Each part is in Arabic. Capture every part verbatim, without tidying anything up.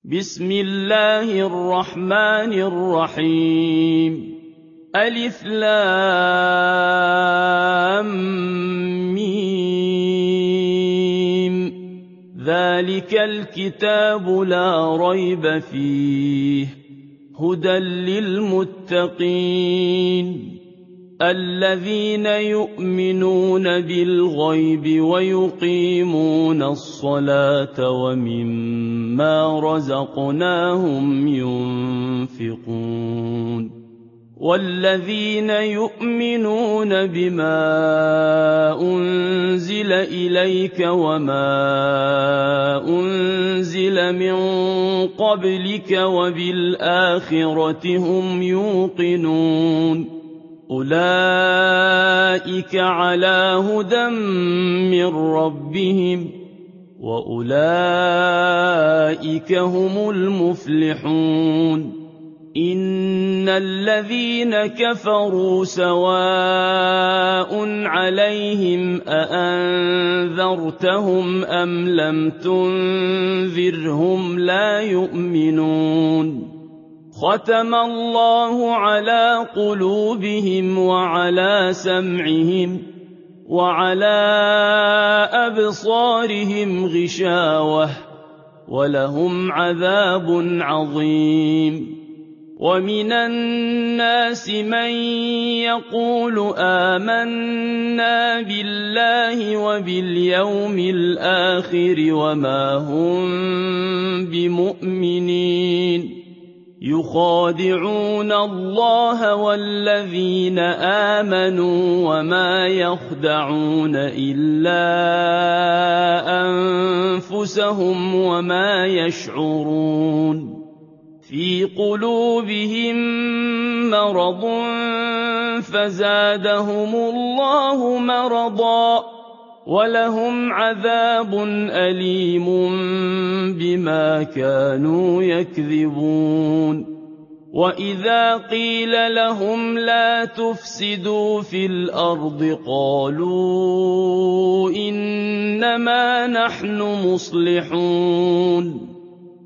بسم الله الرحمن الرحيم ألف لام ميم ذلك الكتاب لا ريب فيه هدى للمتقين الذين يؤمنون بالغيب ويقيمون الصلاة ومما رزقناهم ينفقون والذين يؤمنون بما أنزل إليك وما أنزل من قبلك وبالآخرة هم يوقنون أولئك على هدى من ربهم وأولئك هم المفلحون إن الذين كفروا سواء عليهم أأنذرتهم أم لم تنذرهم لا يؤمنون ختم الله على قلوبهم وعلى سمعهم وعلى أبصارهم غشاوة ولهم عذاب عظيم ومن الناس من يقول آمنا بالله وباليوم الآخر وما هم بمؤمنين يخادعون الله والذين آمنوا وما يخدعون إلا أنفسهم وما يشعرون في قلوبهم مرض فزادهم الله مرضا ولهم عذاب أليم بما كانوا يكذبون وإذا قيل لهم لا تفسدوا في الأرض قالوا إنما نحن مصلحون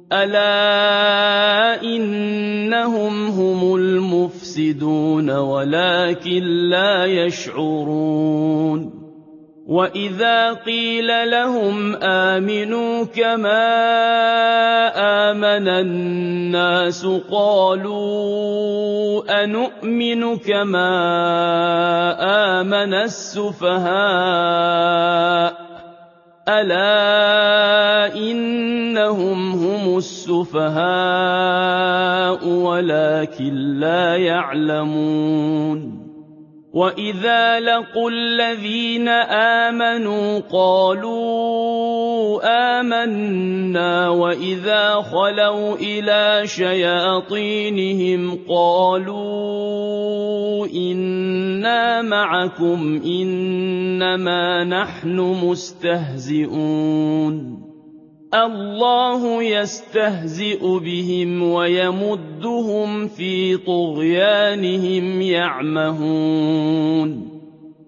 ألا إنهم هم المفسدون ولكن لا يشعرون وإذا قيل لهم آمنوا كما آمن الناس قالوا أنؤمن كما آمن السفهاء ألا إنهم هم السفهاء ولكن لا يعلمون وإذا لقوا الذين آمنوا قالوا آمنا وإذا خلوا إلى شياطينهم قالوا إنا معكم إنما نحن مستهزئون الله يستهزئ بهم ويمدهم في طغيانهم يعمهون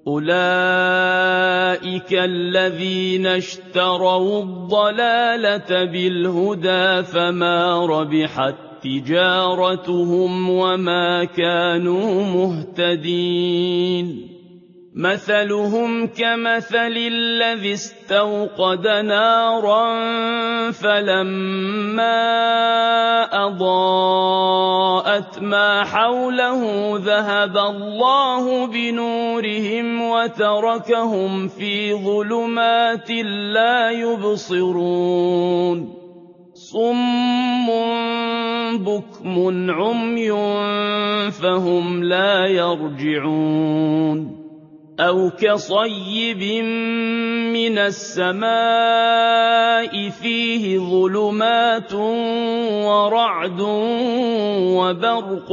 أولئك الذين اشتروا الضلالة بالهدى فما ربحت تجارتهم وما كانوا مهتدين مثلهم كمثل الذي استوقد نارا فلما أضاءت ما حوله ذهب الله بنورهم وتركهم في ظلمات لا يبصرون صم بكم عمي فهم لا يرجعون أو كصيب من السماء فيه ظلمات ورعد وبرق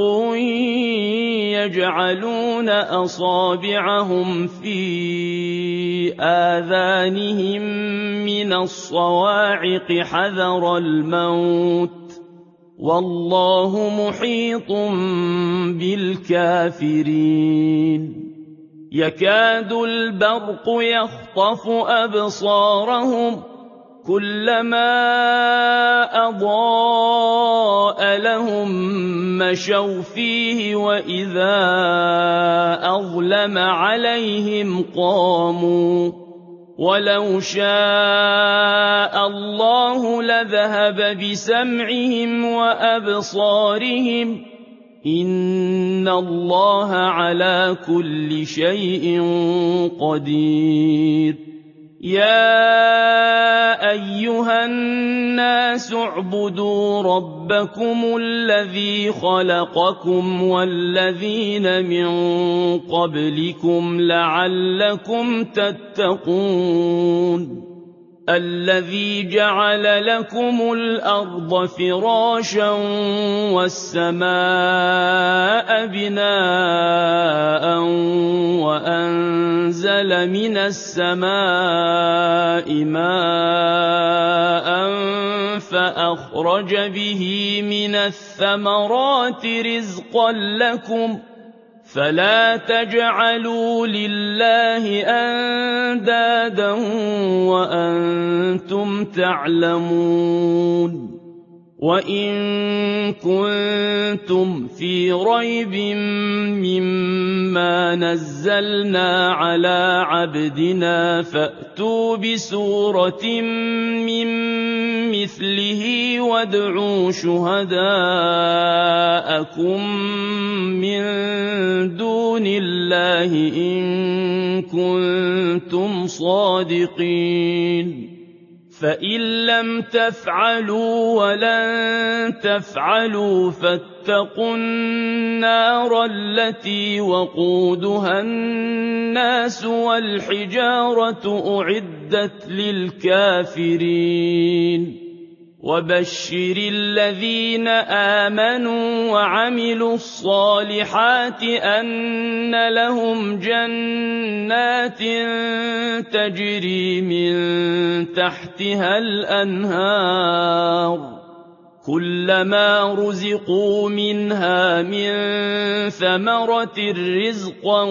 يجعلون أصابعهم في آذانهم من الصواعق حذر الموت والله محيط بالكافرين يكاد البرق يخطف أبصارهم كُلَّمَا أَضَاءَ لَهُم مَّشَوْا فِيهِ وَإِذَا أَظْلَمَ عَلَيْهِمْ قَامُوا ۚ وَلَوْ شَاءَ اللَّهُ لَذَهَبَ بِسَمْعِهِمْ وَأَبْصَارِهِمْ ۚ إِنَّ اللَّهَ عَلَىٰ كُلِّ شَيْءٍ قَدِيرٌ. يَا أَيُّهَا النَّاسُ اعْبُدُوا رَبَّكُمُ الَّذِي خَلَقَكُمْ وَالَّذِينَ مِن قَبْلِكُمْ لَعَلَّكُمْ تَتَّقُونَ الَّذِي جَعَلَ لَكُمُ الْأَرْضَ فِرَاشًا وَالسَّمَاءَ بِنَاءً وَأَنزَلَ مِنَ السَّمَاءِ مَاءً فَأَخْرَجَ بِهِ مِنَ الثَّمَرَاتِ رِزْقًا لَّكُمْ ۖ فَلَا تَجْعَلُوا لِلَّهِ أَندَادًا وَأَنتُمْ تَعْلَمُونَ. وَإِن كُنتُمْ فِي رَيْبٍ مِّمَّا نَزَّلْنَا عَلَىٰ عَبْدِنَا فَأْتُوا بِسُورَةٍ مِّن مِّثْلِهِ وَادْعُوا شُهَدَاءَكُم مِّن دُونِ اللَّهِ إِن كُنتُمْ صَادِقِينَ. فَإِن لَّمْ تَفْعَلُوا وَلَن تَفْعَلُوا فَاتَّقُوا النَّارَ الَّتِي وَقُودُهَا النَّاسُ وَالْحِجَارَةُ أُعِدَّتْ لِلْكَافِرِينَ. وَبَشِّرِ الَّذِينَ آمَنُوا وَعَمِلُوا الصَّالِحَاتِ أَنَّ لَهُمْ جَنَّاتٍ تَجْرِي مِن تَحْتِهَا الْأَنْهَارُ كُلَّمَا رُزِقُوا مِنْهَا مِن ثَمَرَةٍ رِّزْقًا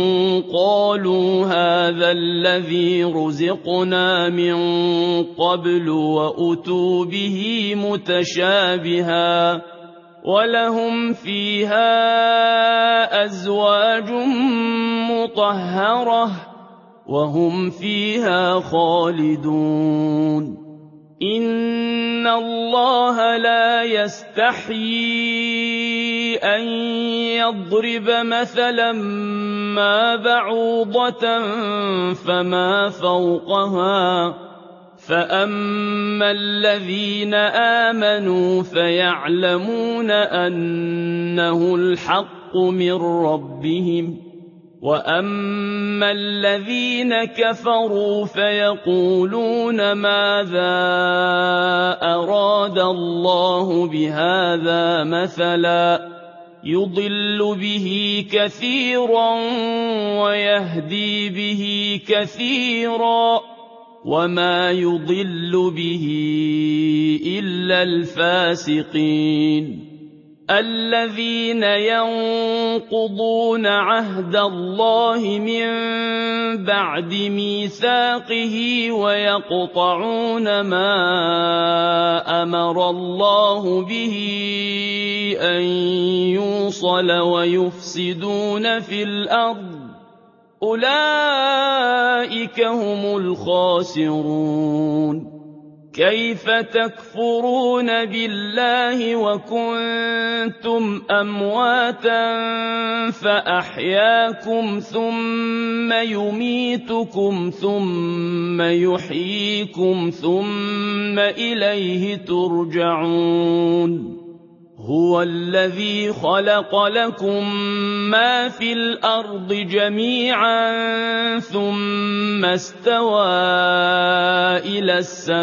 قَالُوا هَٰذَا الَّذِي رُزِقْنَا مِن قَبْلُ وَأُتُوا بِهِ مُتَشَابِهًا ۖ وَلَهُمْ فِيهَا أَزْوَاجٌ مُّطَهَّرَةٌ وَهُمْ فِيهَا خَالِدُونَ. إِنَّ اللَّهَ لَا يَسْتَحْيِي أَن يَضْرِبَ مَثَلًا مَّا بَعُوضَةً فَمَا فَوْقَهَا ۚ فَأَمَّا الَّذِينَ آمَنُوا فَيَعْلَمُونَ أَنَّهُ الْحَقُّ مِن رَّبِّهِمْ ۖ وَأَمَّا الَّذِينَ كَفَرُوا فَيَقُولُونَ مَاذَا أَرَادَ اللَّهُ بِهَٰذَا مَثَلًا ۚ يُضِلُّ بِهِ كَثِيرًا وَيَهْدِي بِهِ كَثِيرًا ۚ وَمَا يُضِلُّ بِهِ إِلَّا الْفَاسِقِينَ. الَّذِينَ يَنقُضُونَ عَهْدَ اللَّهِ مِن بَعْدِ مِيثَاقِهِ وَيَقْطَعُونَ مَا أَمَرَ اللَّهُ بِهِ أَن يُوصَلَ وَيُفْسِدُونَ فِي الْأَرْضِ ۚ أُولَٰئِكَ هُمُ الْخَاسِرُونَ. كَيْفَ تَكْفُرُونَ بِاللَّهِ وَكُنتُمْ أَمْوَاتًا فَأَحْيَاكُمْ ثُمَّ يُمِيتُكُمْ ثُمَّ يُحْيِيكُمْ ثُمَّ إِلَيْهِ تُرْجَعُونَ. هُوَ الَّذِي خَلَقَ لَكُم مَّا فِي الْأَرْضِ جَمِيعًا ثُمَّ اسْتَوَىٰ إِلَى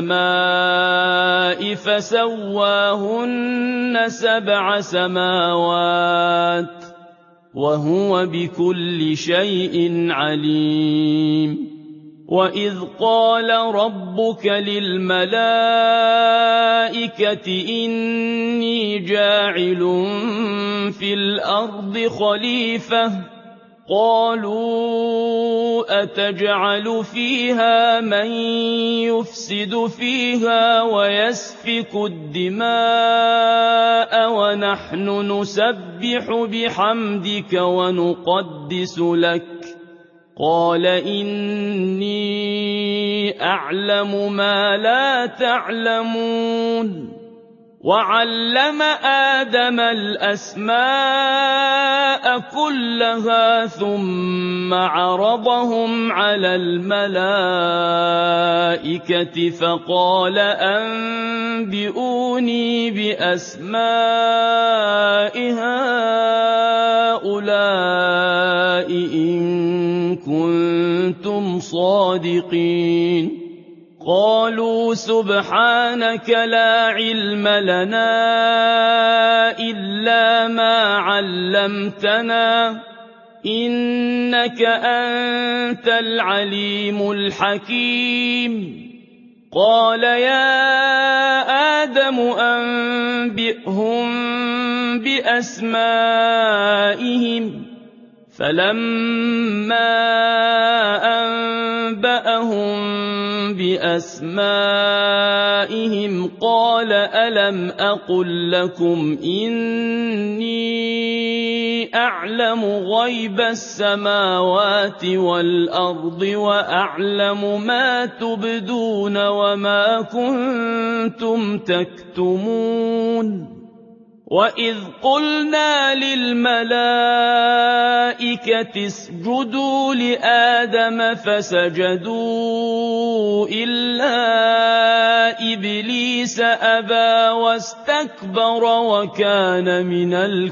السَّمَاءِ فَسَوَّاهُنَّ سَبْعَ سَمَاوَاتٍ ۚ وَهُوَ بِكُلِّ شَيْءٍ عَلِيمٌ. وَإِذْ قَالَ رَبُّكَ لِلْمَلَائِكَةِ إِنِّي جَاعِلٌ فِي الْأَرْضِ خَلِيفَةً ۖ قالوا أتجعل فيها من يفسد فيها ويسفك الدماء ونحن نسبح بحمدك ونقدس لك قال إني أعلم ما لا تعلمون وعلم آدم الأسماء كلها ثم عرضهم على الملائكة فقال أنبئوني بأسماء هؤلاء إن كنتم صادقين قالوا سبحانك لا علم لنا إلا ما علمتنا إنك أنت العليم الحكيم قال يا آدم أنبئهم بأسمائهم فلما أنبأهم بأسمائهم قال ألم أقل لكم إني أعلم غيب السماوات والأرض وأعلم ما تبدون وما كنتم تكتمون وإذ قلنا للملائكة اسجدوا لآدم فسجدوا إلا إبليس أبى واستكبر وكان من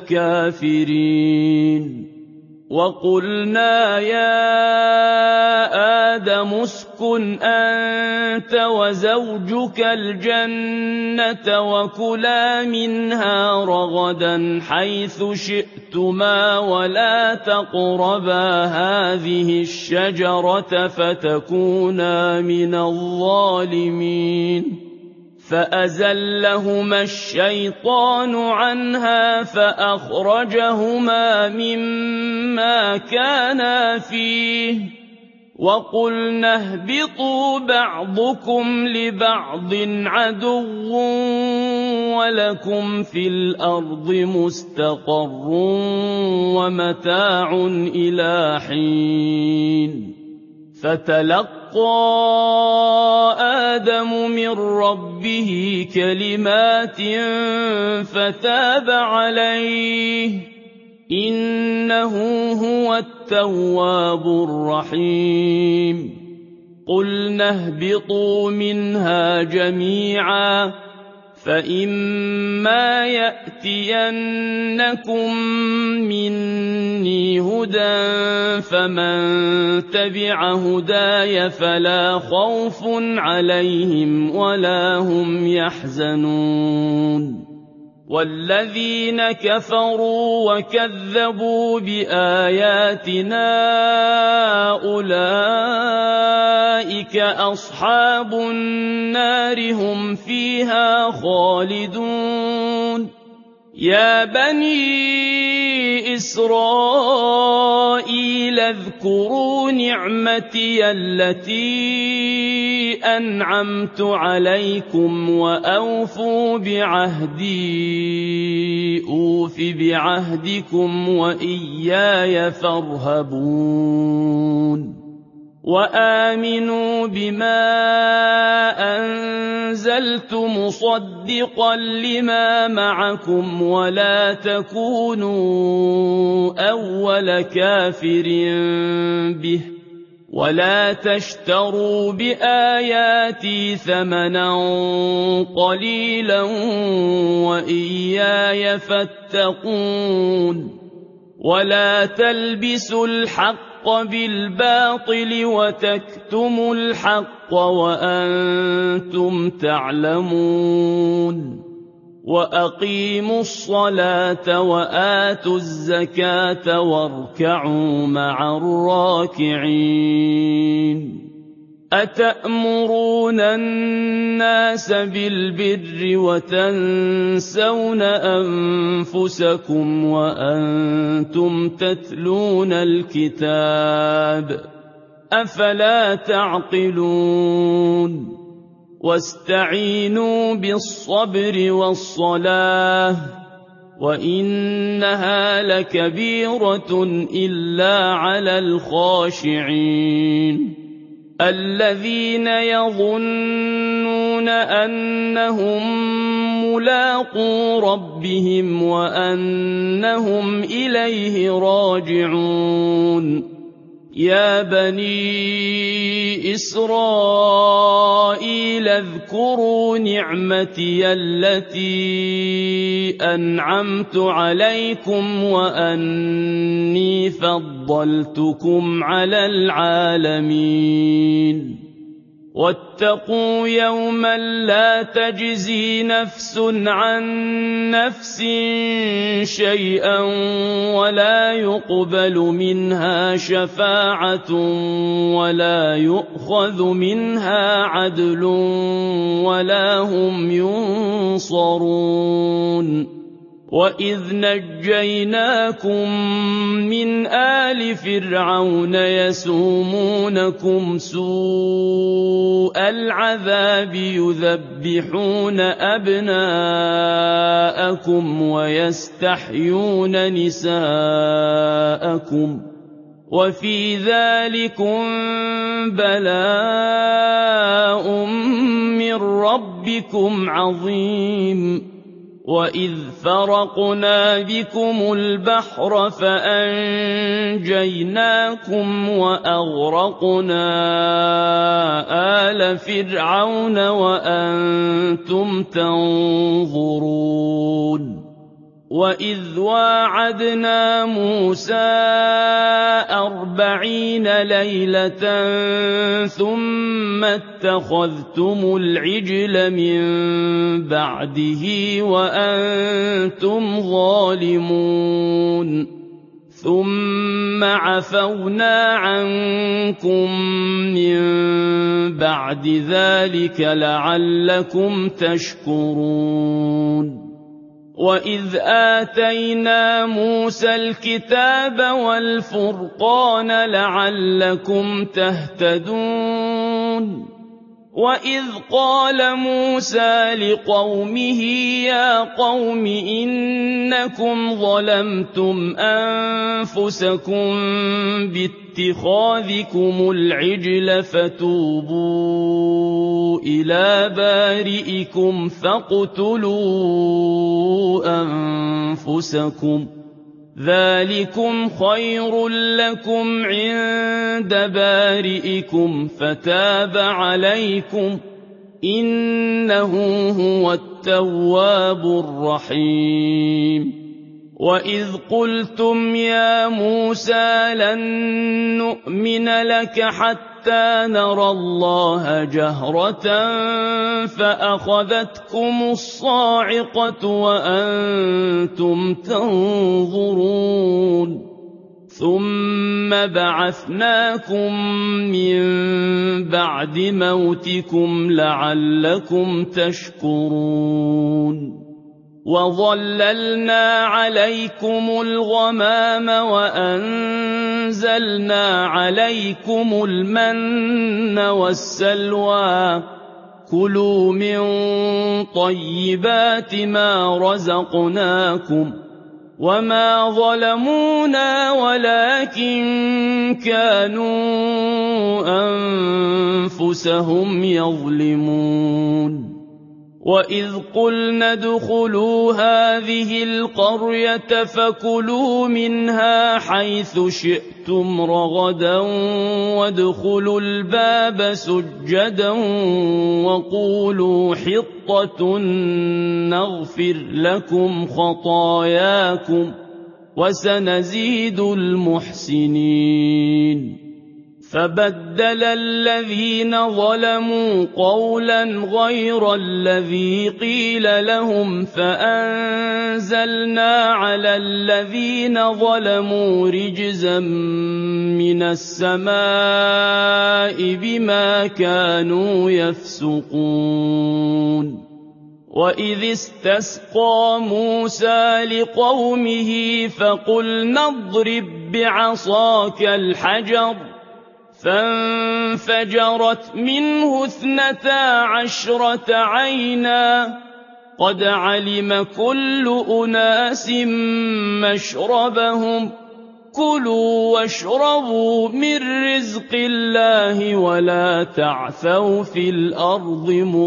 الكافرين وقلنا يا آدم اسكن أنت وزوجك الجنة وكلا منها رغدا حيث شئتما ولا تقربا هذه الشجرة فتكونا من الظالمين فأزلهما الشيطان عنها فأخرجهما مما كانا فيه وقلنا اهبطوا بعضكم لبعض عدو ولكم في الأرض مستقر ومتاع إلى حين فتلقى آدم من ربه كلمات فتاب عليه إنه هو التواب الرحيم قلنا اهبطوا منها جميعا فإما يأتينكم مني هدى فمن تبع هداي فلا خوف عليهم ولا هم يحزنون والذين كفروا وكذبوا بآياتنا أولئك أصحاب النار هم فيها خالدون يا بني إسرائيل اذكروا نعمتي التي أنعمت عليكم وأوفوا بعهدي أوف بعهدكم وإياي فارهبون وآمنوا بما أنزلت مصدقا لما معكم ولا تكونوا أول كافر به ولا تشتروا بآياتي ثمنا قليلا وإياي فاتقون ولا تلبسوا الحق بالباطل وتكتموا الحق وأنتم تعلمون وأقيموا الصلاة وآتوا الزكاة واركعوا مع الراكعين أَتَأْمُرُونَ النَّاسَ بِالْبِرِّ وَتَنسَوْنَ أَنفُسَكُمْ وَأَنتُمْ تَتْلُونَ الْكِتَابَ ۚ أَفَلَا تَعْقِلُونَ وَاسْتَعِينُوا بِالصَّبْرِ وَالصَّلَاةِ وَإِنَّهَا لَكَبِيرَةٌ إِلَّا عَلَى الْخَاشِعِينَ الَّذِينَ يَظُنُّونَ أَنَّهُم مُّلَاقُو رَبِّهِمْ وَأَنَّهُمْ إِلَيْهِ راجعون يَا بَنِي إِسْرَائِيلَ اذْكُرُوا نِعْمَتِيَ الَّتِي أَنْعَمْتُ عَلَيْكُمْ وَأَنِّي فَضَّلْتُكُمْ عَلَى الْعَالَمِينَ وَاتَّقُوا يَوْمًا لَّا تَجْزِي نَفْسٌ عَن نَّفْسٍ شَيْئًا وَلَا يُقْبَلُ مِنْهَا شَفَاعَةٌ وَلَا يُؤْخَذُ مِنْهَا عَدْلٌ وَلَا هُمْ يُنصَرُونَ وَإِذْ نَجَّيْنَاكُم مِّنْ آلِ فِرْعَوْنَ يَسُومُونَكُمْ سُوءَ الْعَذَابِ يُذَبِّحُونَ أَبْنَاءَكُمْ وَيَسْتَحْيُونَ نِسَاءَكُمْ وَفِي ذَٰلِكُم بَلَاءٌ مِّن رَّبِّكُمْ عَظِيمٌ وَإِذْ فَرَقْنَا بِكُمُ الْبَحْرَ فَأَنجَيْنَاكُمْ وَأَغْرَقْنَا آلَ فِرْعَوْنَ وَأَنتُمْ تَنظُرُونَ وَإِذْ وَاعَدْنَا مُوسَىٰ أَرْبَعِينَ لَيْلَةً ثُمَّ اتَّخَذْتُمُ الْعِجْلَ مِن بَعْدِهِ وَأَنتُمْ ظَالِمُونَ ثُمَّ عَفَوْنَا عَنكُم مِّن بَعْدِ ذَٰلِكَ لَعَلَّكُمْ تَشْكُرُونَ وَإِذْ آتَيْنَا مُوسَى الْكِتَابَ وَالْفُرْقَانَ لَعَلَّكُمْ تَهْتَدُونَ وَإِذْ قَالَ مُوسَىٰ لِقَوْمِهِ يَا قَوْمِ إِنَّكُمْ ظَلَمْتُمْ أَنفُسَكُم بِاتِّخَاذِكُمُ الْعِجْلَ فَتُوبُوا إِلَىٰ بَارِئِكُمْ فَاقْتُلُوا أَنفُسَكُمْ ذَٰلِكُمْ خَيْرٌ لَّكُمْ عِندَ بَارِئِكُمْ فَتَابَ عَلَيْكُمْ ۖ إِنَّهُ هُوَ التَّوَّابُ الرَّحِيمُ وَإِذْ قُلْتُمْ يَا مُوسَىٰ لَن نُّؤْمِنَ لَكَ حَتَّىٰ نَرَى اللَّهَ جَهْرَةً فَأَخَذَتْكُمُ الصَّاعِقَةُ وَأَنتُمْ تَنظُرُونَ ثُمَّ بَعَثْنَاكُم مِّن بَعْدِ مَوْتِكُمْ لَعَلَّكُمْ تَشْكُرُونَ وَظَلَّلْنَا عَلَيْكُمُ الْغَمَامَ وَأَنزَلْنَا عَلَيْكُمُ الْمَنَّ وَالسَّلْوَىٰ كُلُوا مِن طَيِّبَاتِ مَا رَزَقْنَاكُمْ ۚ وَمَا ظَلَمُونَا وَلَٰكِن كَانُوا أَنفُسَهُمْ يَظْلِمُونَ وَإِذْ قُلْنَا ادْخُلُوا هَٰذِهِ الْقَرْيَةَ فَكُلُوا مِنْهَا حَيْثُ شِئْتُمْ رَغَدًا وَادْخُلُوا الْبَابَ سُجَّدًا وَقُولُوا حِطَّةٌ نَّغْفِرْ لَكُمْ خَطَايَاكُمْ ۚ وَسَنَزِيدُ الْمُحْسِنِينَ فبدل الذين ظلموا قولا غير الذي قيل لهم فأنزلنا على الذين ظلموا رجزا من السماء بما كانوا يفسقون وإذ استسقى موسى لقومه فقلنا اضرب بعصاك الحجر فانفجرت منه اثنتا عشرة عينا قد علم كل أناس مشربهم كلوا واشربوا من رزق الله ولا تعثوا في الأرض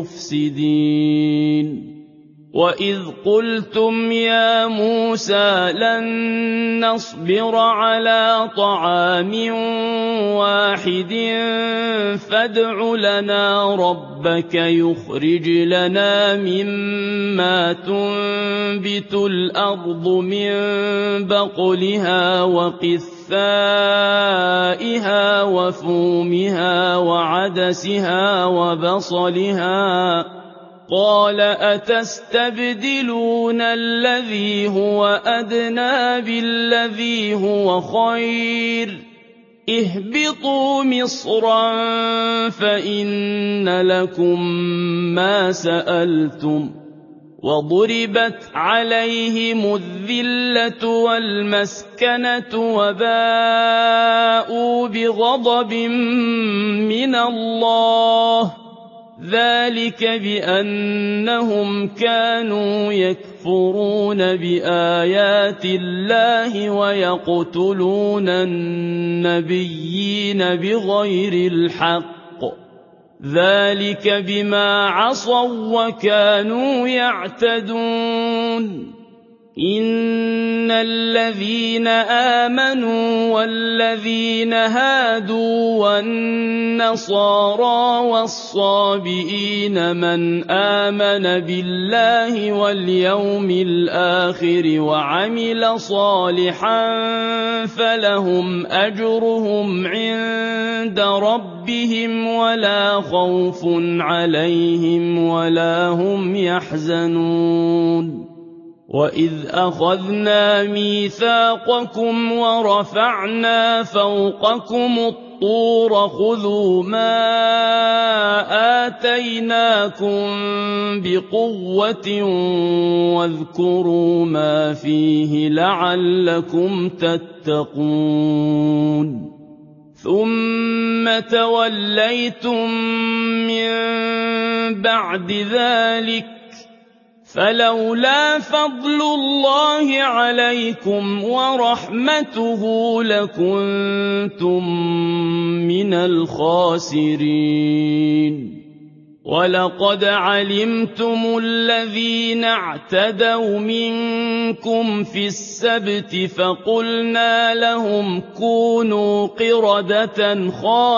مفسدين وإذ قلتم يا موسى لن نصبر على طعام واحد فادع لنا ربك يخرج لنا مما تنبت الأرض من بقلها وقثائها وفومها وعدسها وبصلها قال أتستبدلون الذي هو أدنى بالذي هو خير اهبطوا مصرا فإن لكم ما سألتم وضربت عليهم الذلة والمسكنة وباءوا بغضب من الله ذلك بأنهم كانوا يكفرون بآيات الله ويقتلون النبيين بغير الحق ذلك بما عصوا وكانوا يعتدون إن الذين آمنوا والذين هادوا والنصارى والصابئين من آمن بالله واليوم الآخر وعمل صالحا فلهم أجرهم عند ربهم ولا خوف عليهم ولا هم يحزنون وإذ أخذنا ميثاقكم ورفعنا فوقكم الطور خذوا ما آتيناكم بقوة واذكروا ما فيه لعلكم تتقون ثم توليتم من بعد ذلك فلولا فضل الله عليكم ورحمته لكنتم من الخاسرين ولقد علمتم الذين اعتدوا منكم في السبت فقلنا لهم كونوا قردة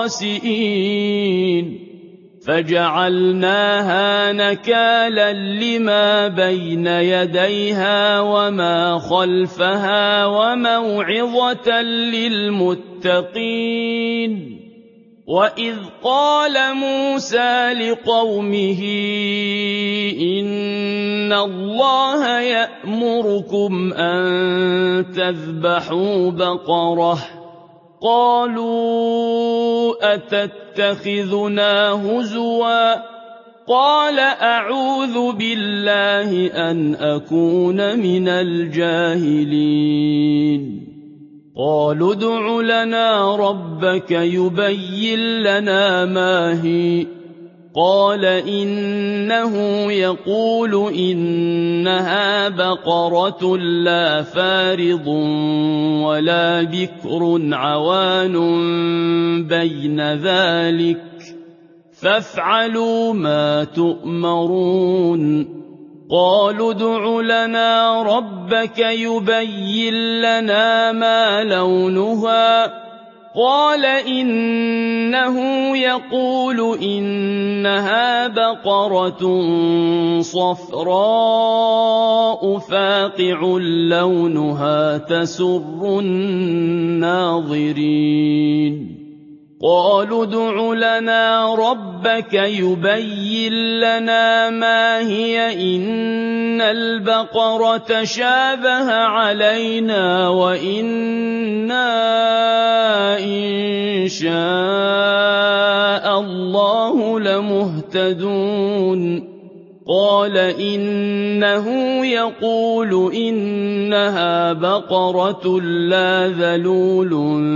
خاسئين فجعلناها نكالا لما بين يديها وما خلفها وموعظة للمتقين وإذ قال موسى لقومه إن الله يأمركم أن تذبحوا بقرة قالوا أتتخذنا هزوا قال أعوذ بالله أن أكون من الجاهلين قالوا ادع لنا ربك يبين لنا ما هي قال إنه يقول إنها بقرة لا فارض ولا بكر عوان بين ذلك فافعلوا ما تؤمرون قالوا ادع لنا ربك يبين لنا ما لونها قال إنه يقول إنها بقرة صفراء فاقع لونها تسر الناظرين قالوا ادْعُ لَنَا رَبَّكَ يُبَيِّن لَّنَا مَا هِيَ إِنَّ الْبَقَرَ تَشَابَهَ عَلَيْنَا وَإِنَّا إِن شَاءَ اللَّهُ لَمُهْتَدُونَ قَالَ إِنَّهُ يَقُولُ إِنَّهَا بَقَرَةٌ لَّا ذَلُولٌ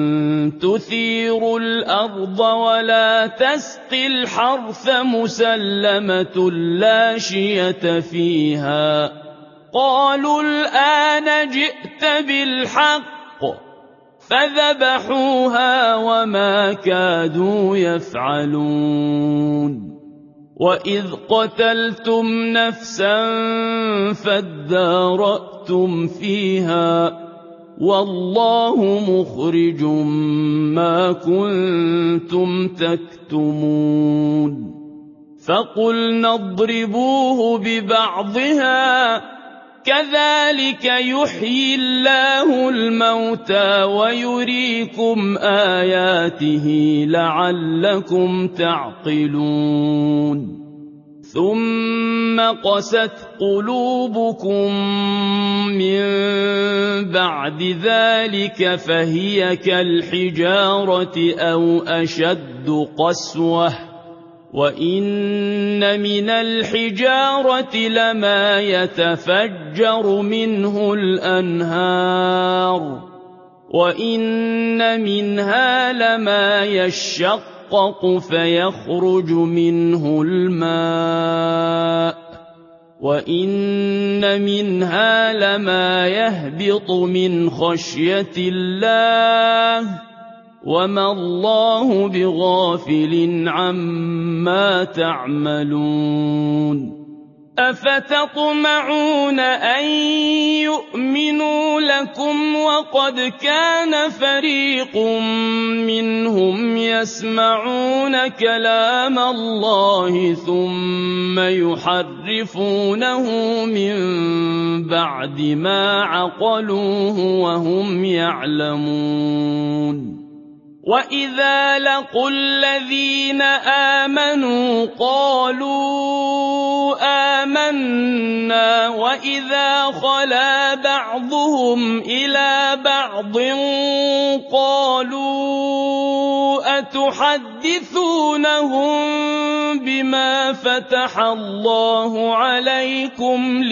تُثِيرُ الْأَرْضَ وَلَا تَسْقِي الْحَرْثَ مُسَلَّمَةٌ لَّا شِيَةَ فِيهَا قَالُوا الْآنَ جِئْتَ بِالْحَقِّ فَذَبَحُوهَا وَمَا كَادُوا يَفْعَلُونَ وَإِذْ قَتَلْتُمْ نَفْسًا فَادَّارَأْتُمْ فِيهَا وَاللَّهُ مُخْرِجٌ مَّا كُنتُمْ تَكْتُمُونَ فَقُلْنَا اضْرِبُوهُ بِبَعْضِهَا كَذَلِكَ يُحْيِي اللَّهُ الْمَوْتَىٰ وَيُرِيكُمْ آيَاتِهِ لَعَلَّكُمْ تَعْقِلُونَ ثُمَّ قَسَتْ قُلُوبُكُم مِّن بَعْدِ ذَٰلِكَ فَهِيَ كَالْحِجَارَةِ أَوْ أَشَدُّ قَسْوَةً وَإِنَّ مِنَ الْحِجَارَةِ لَمَا يَتَفَجَّرُ مِنْهُ الْأَنْهَارُ وَإِنَّ مِنْهَا لَمَا يَشَّقَّقُ فَيَخْرُجُ مِنْهُ الْمَاءُ وَإِنَّ مِنْهَا لَمَا يَهْبِطُ مِنْ خَشْيَةِ اللَّهِ وَمَا اللَّهُ بِغَافِلٍ عَمَّا تَعْمَلُونَ أَفَتَطْمَعُونَ أَن يُؤْمِنُوا لَكُمْ وَقَدْ كَانَ فَرِيقٌ مِّنْهُمْ يَسْمَعُونَ كَلَامَ اللَّهِ ثُمَّ يُحَرِّفُونَهُ مِن بَعْدِ مَا عَقَلُوهُ وَهُمْ يَعْلَمُونَ وَإِذَا لَقُوا الَّذِينَ آمَنُوا قَالُوا آمَنَّا وَإِذَا خَلَا بَعْضُهُمْ إِلَىٰ بَعْضٍ قَالُوا أَتُحَدِّثُونَهُم بِمَا فَتَحَ اللَّهُ عَلَيْكُمْ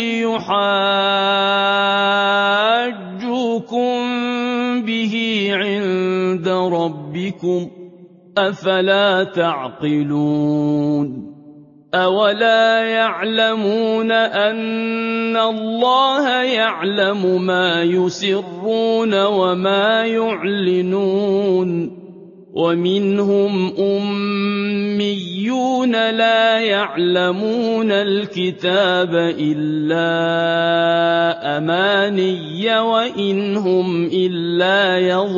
لِيُحَاجُّوكُم بِهِ عِندَ رَبِّكُمْ أَفَلَا تَعْقِلُونَ أَوَلَا يَعْلَمُونَ أَنَّ اللَّهَ يَعْلَمُ مَا يُسِرُّونَ وَمَا يُعْلِنُونَ وَمِنْهُمْ أُمِّيُّونَ لَا يَعْلَمُونَ الْكِتَابَ إِلَّا أَمَانِيَّ وَإِنْ هُمْ إِلَّا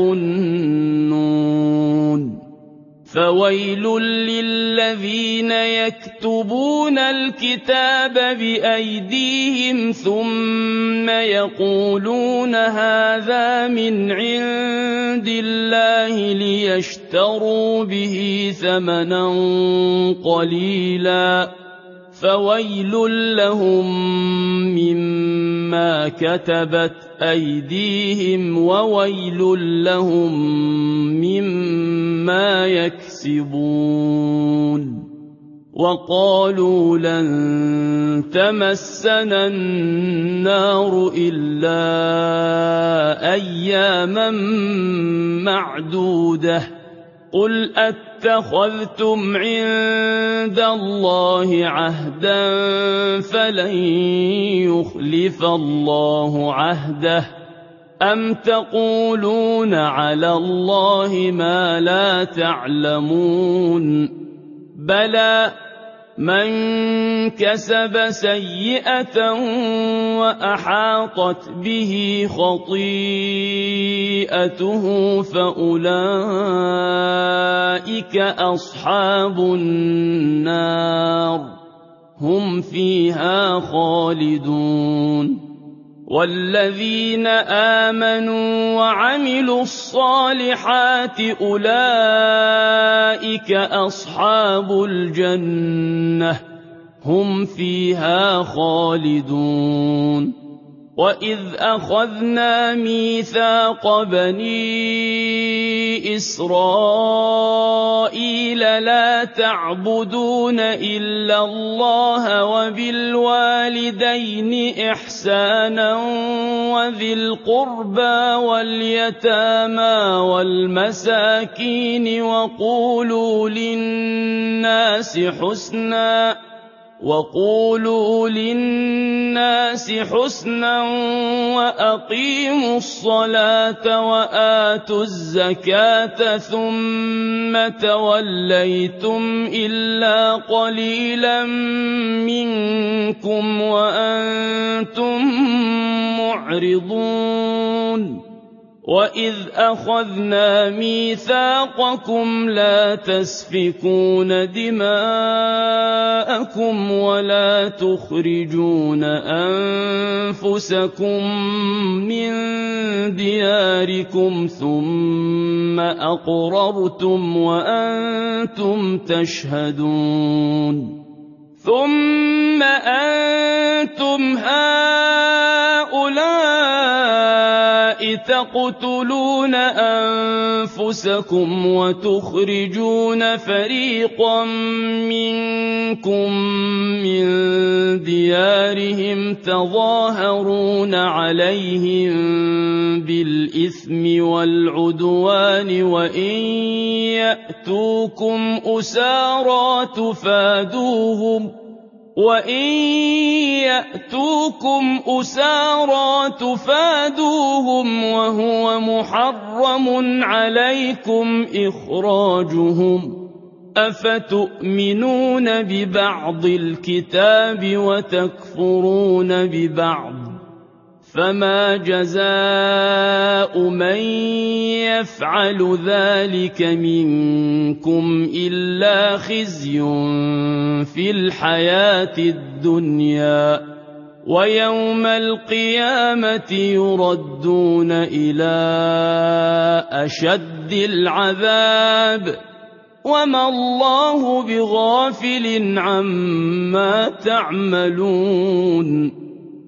يَظُنُّونَ فَوَيْلٌ لِّلَّذِينَ يَكْتُبُونَ الْكِتَابَ بِأَيْدِيهِمْ ثُمَّ يَقُولُونَ هَٰذَا مِنْ عِندِ اللَّهِ لِيَشْتَرُوا بِهِ ثَمَنًا قَلِيلًا فَوَيْلٌ لَّهُم مِّمَّا كَتَبَتْ أَيْدِيهِمْ وَوَيْلٌ لَّهُم مِّمَّا يَكْسِبُونَ وَقَالُوا لَن تَمَسَّنَا النَّارُ إِلَّا أَيَّامًا مَّعْدُودَةً قُلْ أَتَّخَذْتُمْ عِندَ اللَّهِ عَهْدًا فَلَن يُخْلِفَ اللَّهُ عَهْدَهُ أَمْ تَقُولُونَ عَلَى اللَّهِ مَا لَا تَعْلَمُونَ بَلَىٰ مَن كَسَبَ سَيِّئَةً وَأَحَاطَتْ بِهِ خَطِيئَتُهُ فَأُولَٰئِكَ أَصْحَابُ النَّارِ هُمْ فِيهَا خَالِدُونَ وَالَّذِينَ آمَنُوا وَعَمِلُوا الصَّالِحَاتِ أُولَٰئِكَ أَصْحَابُ الْجَنَّةِ ۖ هُمْ فِيهَا خَالِدُونَ وَإِذْ أَخَذْنَا مِيثَاقَ بَنِي إِسْرَائِيلَ لَا تَعْبُدُونَ إِلَّا اللَّهَ وَبِالْوَالِدَيْنِ إِحْسَانًا وَذِي الْقُرْبَىٰ وَالْيَتَامَىٰ وَالْمَسَاكِينِ وَقُولُوا لِلنَّاسِ حُسْنًا وَقُولُوا لِلنَّاسِ حُسْنًا وَأَقِيمُوا الصَّلَاةَ وَآتُوا الزَّكَاةَ ثُمَّ تَوَلَّيْتُمْ إِلَّا قَلِيلًا مِّنكُمْ وَأَنتُم مُّعْرِضُونَ وَإِذْ أَخَذْنَا مِيثَاقَكُمْ لَا تَسْفِكُونَ دِمَاءَكُمْ وَلَا تُخْرِجُونَ أَنفُسَكُم مِّن دِيَارِكُمْ ثُمَّ أَقْرَرْتُمْ وَأَنتُمْ تَشْهَدُونَ ثُمَّ أَنتُمْ هَٰؤُلَاءِ تَقْتُلُونَ أَنفُسَكُمْ وَتُخْرِجُونَ فَرِيقًا مِّنكُم مِّن دِيَارِهِمْ تَظَاهَرُونَ عَلَيْهِم بِالْإِثْمِ وَالْعُدْوَانِ وَإِن يَأْتُوكُمْ أُسَارَىٰ تُفَادُوهُمْ وَإِن يَأْتُوكُمْ أُسَارَىٰ تُفَادُوهُمْ وَهُوَ مُحَرَّمٌ عَلَيْكُمْ إِخْرَاجُهُمْ أَفَتُؤْمِنُونَ بِبَعْضِ الْكِتَابِ وَتَكْفُرُونَ بِبَعْضٍ ۚ فَمَا جَزَاءُ مَن يَفْعَلُ ذَٰلِكَ مِنكُمْ إِلَّا خِزْيٌ فِي الْحَيَاةِ الدُّنْيَا ۖ وَيَوْمَ الْقِيَامَةِ يُرَدُّونَ إِلَىٰ أَشَدِّ الْعَذَابِ ۗ وَمَا اللَّهُ بِغَافِلٍ عَمَّا تَعْمَلُونَ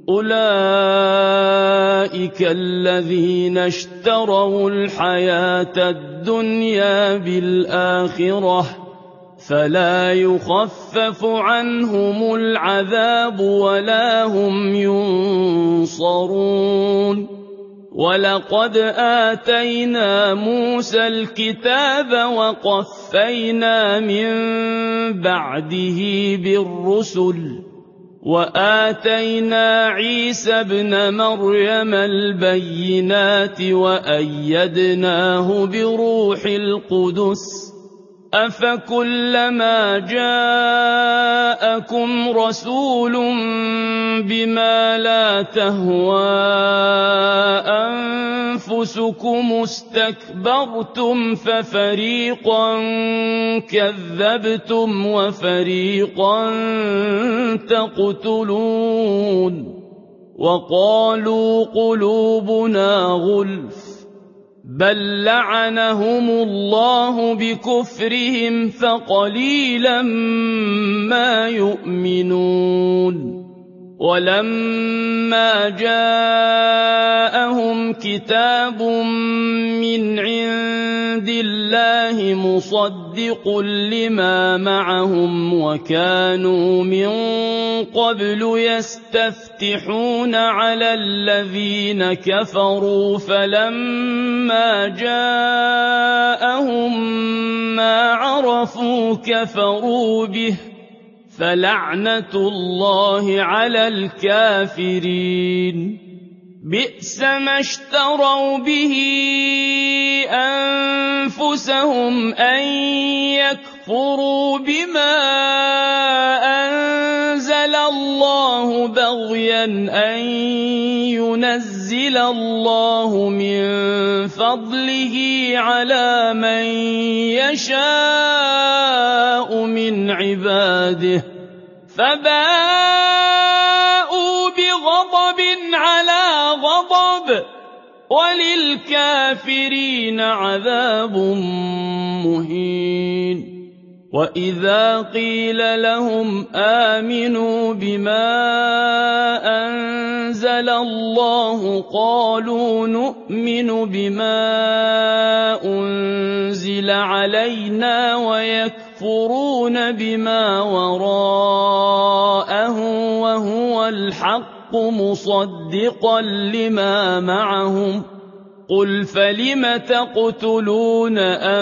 أُولَٰئِكَ الَّذِينَ اشْتَرَوُا الْحَيَاةَ الدُّنْيَا بِالْآخِرَةِ ۖ فَلَا يُخَفَّفُ عَنْهُمُ الْعَذَابُ وَلَا هُمْ يُنصَرُونَ وَلَقَدْ آتَيْنَا مُوسَى الْكِتَابَ وَقَفَّيْنَا مِن بَعْدِهِ بِالرُّسُلِ وَآتَيْنَا عِيسَى ابْنَ مَرْيَمَ الْبَيِّنَاتِ وَأَيَّدْنَاهُ بِرُوحِ الْقُدُسِ ۗ أَفَكُلَّمَا جَاءَكُمْ رَسُولٌ بِمَا لَا تَهْوَىٰ أَنفُسُكُمُ اسْتَكْبَرْتُمْ فَفَرِيقًا كَذَّبْتُمْ وَفَرِيقًا تَقْتُلُونَ وَقَالُوا قُلُوبُنَا غُلْفٌ بَل لَّعَنَهُمُ اللَّهُ بِكُفْرِهِمْ فَقَلِيلًا مَّا يُؤْمِنُونَ وَلَمَّا جَاءَهُمْ كِتَابٌ مِّنْ عِندِ اللَّهِ مُصَدِّقٌ لِّمَا مَعَهُمْ وَكَانُوا مِن قَبْلُ يَسْتَفْتِحُونَ عَلَى الَّذِينَ كَفَرُوا فَلَمَّا جَاءَهُم مَّا عَرَفُوا كَفَرُوا بِهِ ۚ فَلَعْنَةُ اللَّهِ عَلَى الْكَافِرِينَ بِئْسَ مَا اشْتَرَوْا بِهِ أَنفُسَهُمْ أَن يَكْفُرُوا بِمَا أَنزَلَ اللَّهُ بَغْيًا أَن يُنَزِّلَ اللَّهُ مِن فَضْلِهِ عَلَىٰ مَن يَشَاءُ مِنْ عِبَادِهِ ۖ فَبَاءُوا بِغَضَبٍ على غضب وللكافرين عذاب مهين وإذا قيل لهم آمنوا بما أنزل الله قالوا نؤمن بما أنزل علينا ويكفرون بما وراءه وهو الحق مصدقا لما معهم قل فلم تقتلون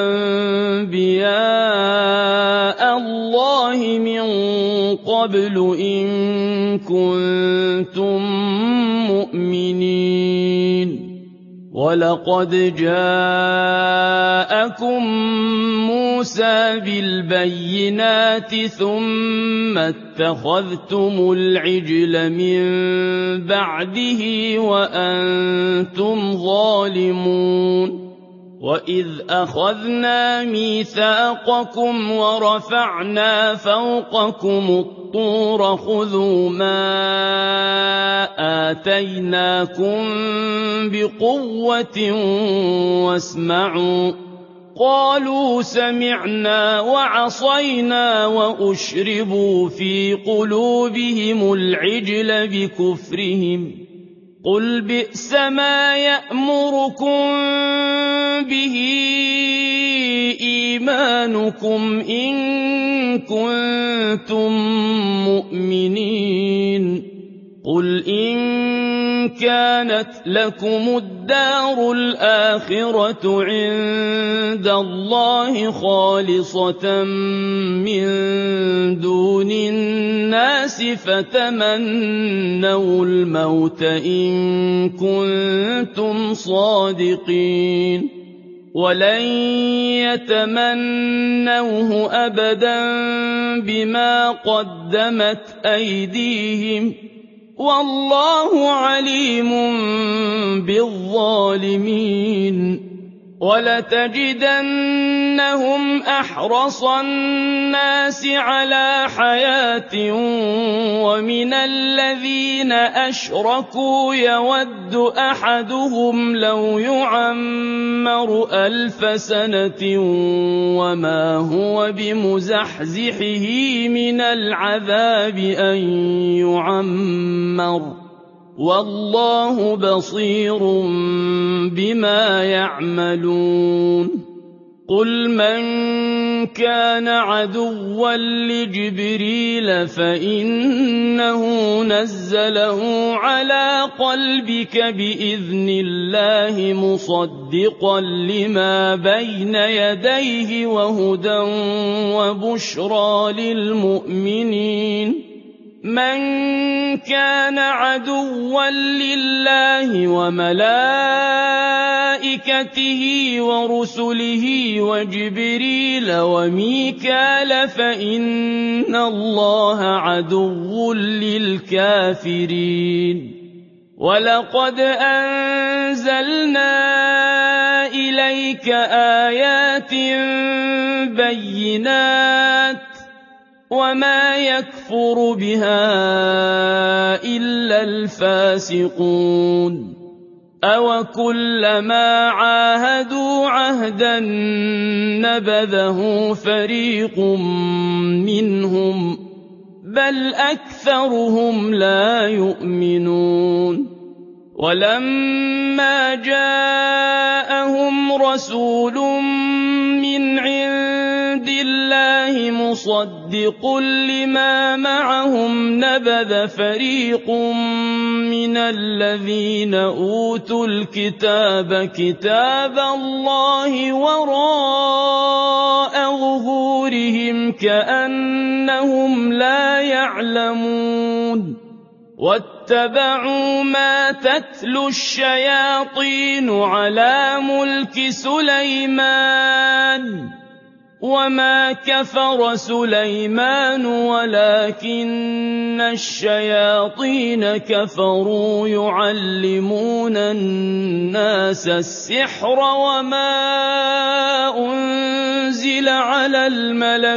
أنبياء الله من قبل إن كنتم مؤمنين ولقد جاءكم موسى بالبينات ثم اتخذتم العجل من بعده وأنتم ظالمون وإذ أخذنا ميثاقكم ورفعنا فوقكم الطور خذوا ما آتيناكم بقوة واسمعوا قالوا سمعنا وعصينا وأشربوا في قلوبهم العجل بكفرهم قل بئس ما يأمركم به إيمانكم إن كنتم مؤمنين قل إن كانت لكم الدار الآخرة عند الله خالصة من دون الناس فتمنوا الموت إن كنتم صادقين ولن يتمنوه أبدا بما قدمت أيديهم والله عليم بالظالمين ولتجدنهم أحرص الناس على حياة ومن الذين أشركوا يود أحدهم لو يعمر ألف سنة وما هو بمزحزحه من العذاب أن يعمر والله بصير بما يعملون قل من كان عدوا لجبريل فإنه نزله على قلبك بإذن الله مصدقا لما بين يديه وهدى وبشرى للمؤمنين من كان عدوا لله وملائكته ورسله وجبريل وميكال فإن الله عدو للكافرين ولقد أنزلنا إليك آيات بينات وما يكفر بها إلا الفاسقون أوكلما عاهدوا عهدا نبذه فريق منهم بل أكثرهم لا يؤمنون ولما جاءهم رسول من عند الله مصدق لما معهم نبذ فريق من الذين أوتوا الكتاب كتاب الله وراء ظهورهم كأنهم لا يعلمون واتبعوا ما تتلو الشياطين على ملك سليمان وما كفر سليمان ولكن الشياطين كفروا يعلمون الناس السحر وما أنزل على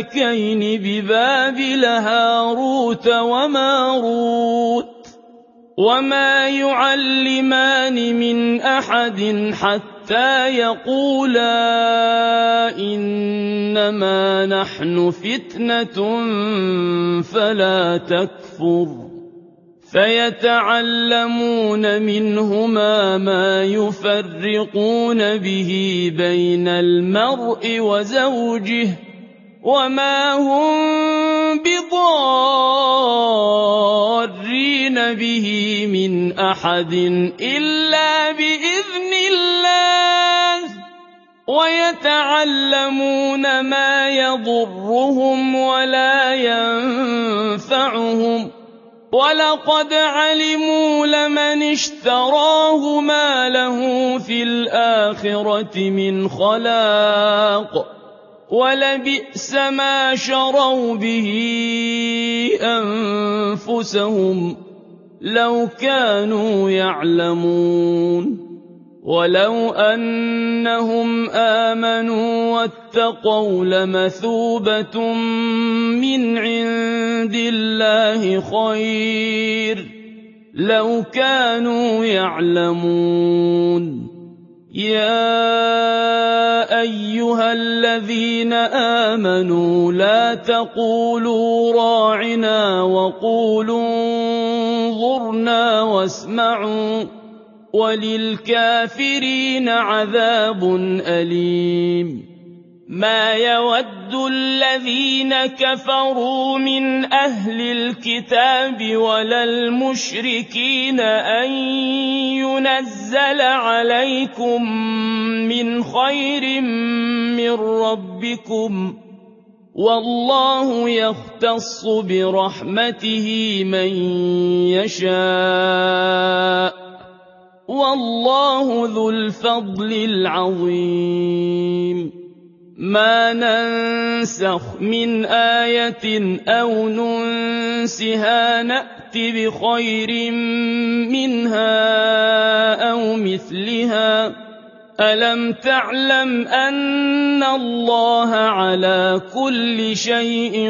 الملكين ببابل هاروت وماروت وما يعلمان من أحد حتى يقولا إنما نحن فتنة فلا تكفر فيتعلمون منهما ما يفرقون به بين المرء وزوجه وما هم بضارين به من أحد إلا بإذن الله ويتعلمون ما يضرهم ولا ينفعهم ولقد علموا لمن اشتراه ما له في الآخرة من خلاق ولبئس ما شروا به أنفسهم لو كانوا يعلمون ولو أنهم آمنوا واتقوا لمثوبة من عند الله خير لو كانوا يعلمون يا أيها الذين آمنوا لا تقولوا راعنا وقولوا انظرنا واسمعوا وللكافرين عذاب أليم ما يود الذين كفروا من أهل الكتاب ولا المشركين أن ينزل عليكم من خير من ربكم والله يختص برحمته من يشاء والله ذو الفضل العظيم ما ننسخ من آية أو ننسها نأت بخير منها أو مثلها ألم تعلم أن الله على كل شيء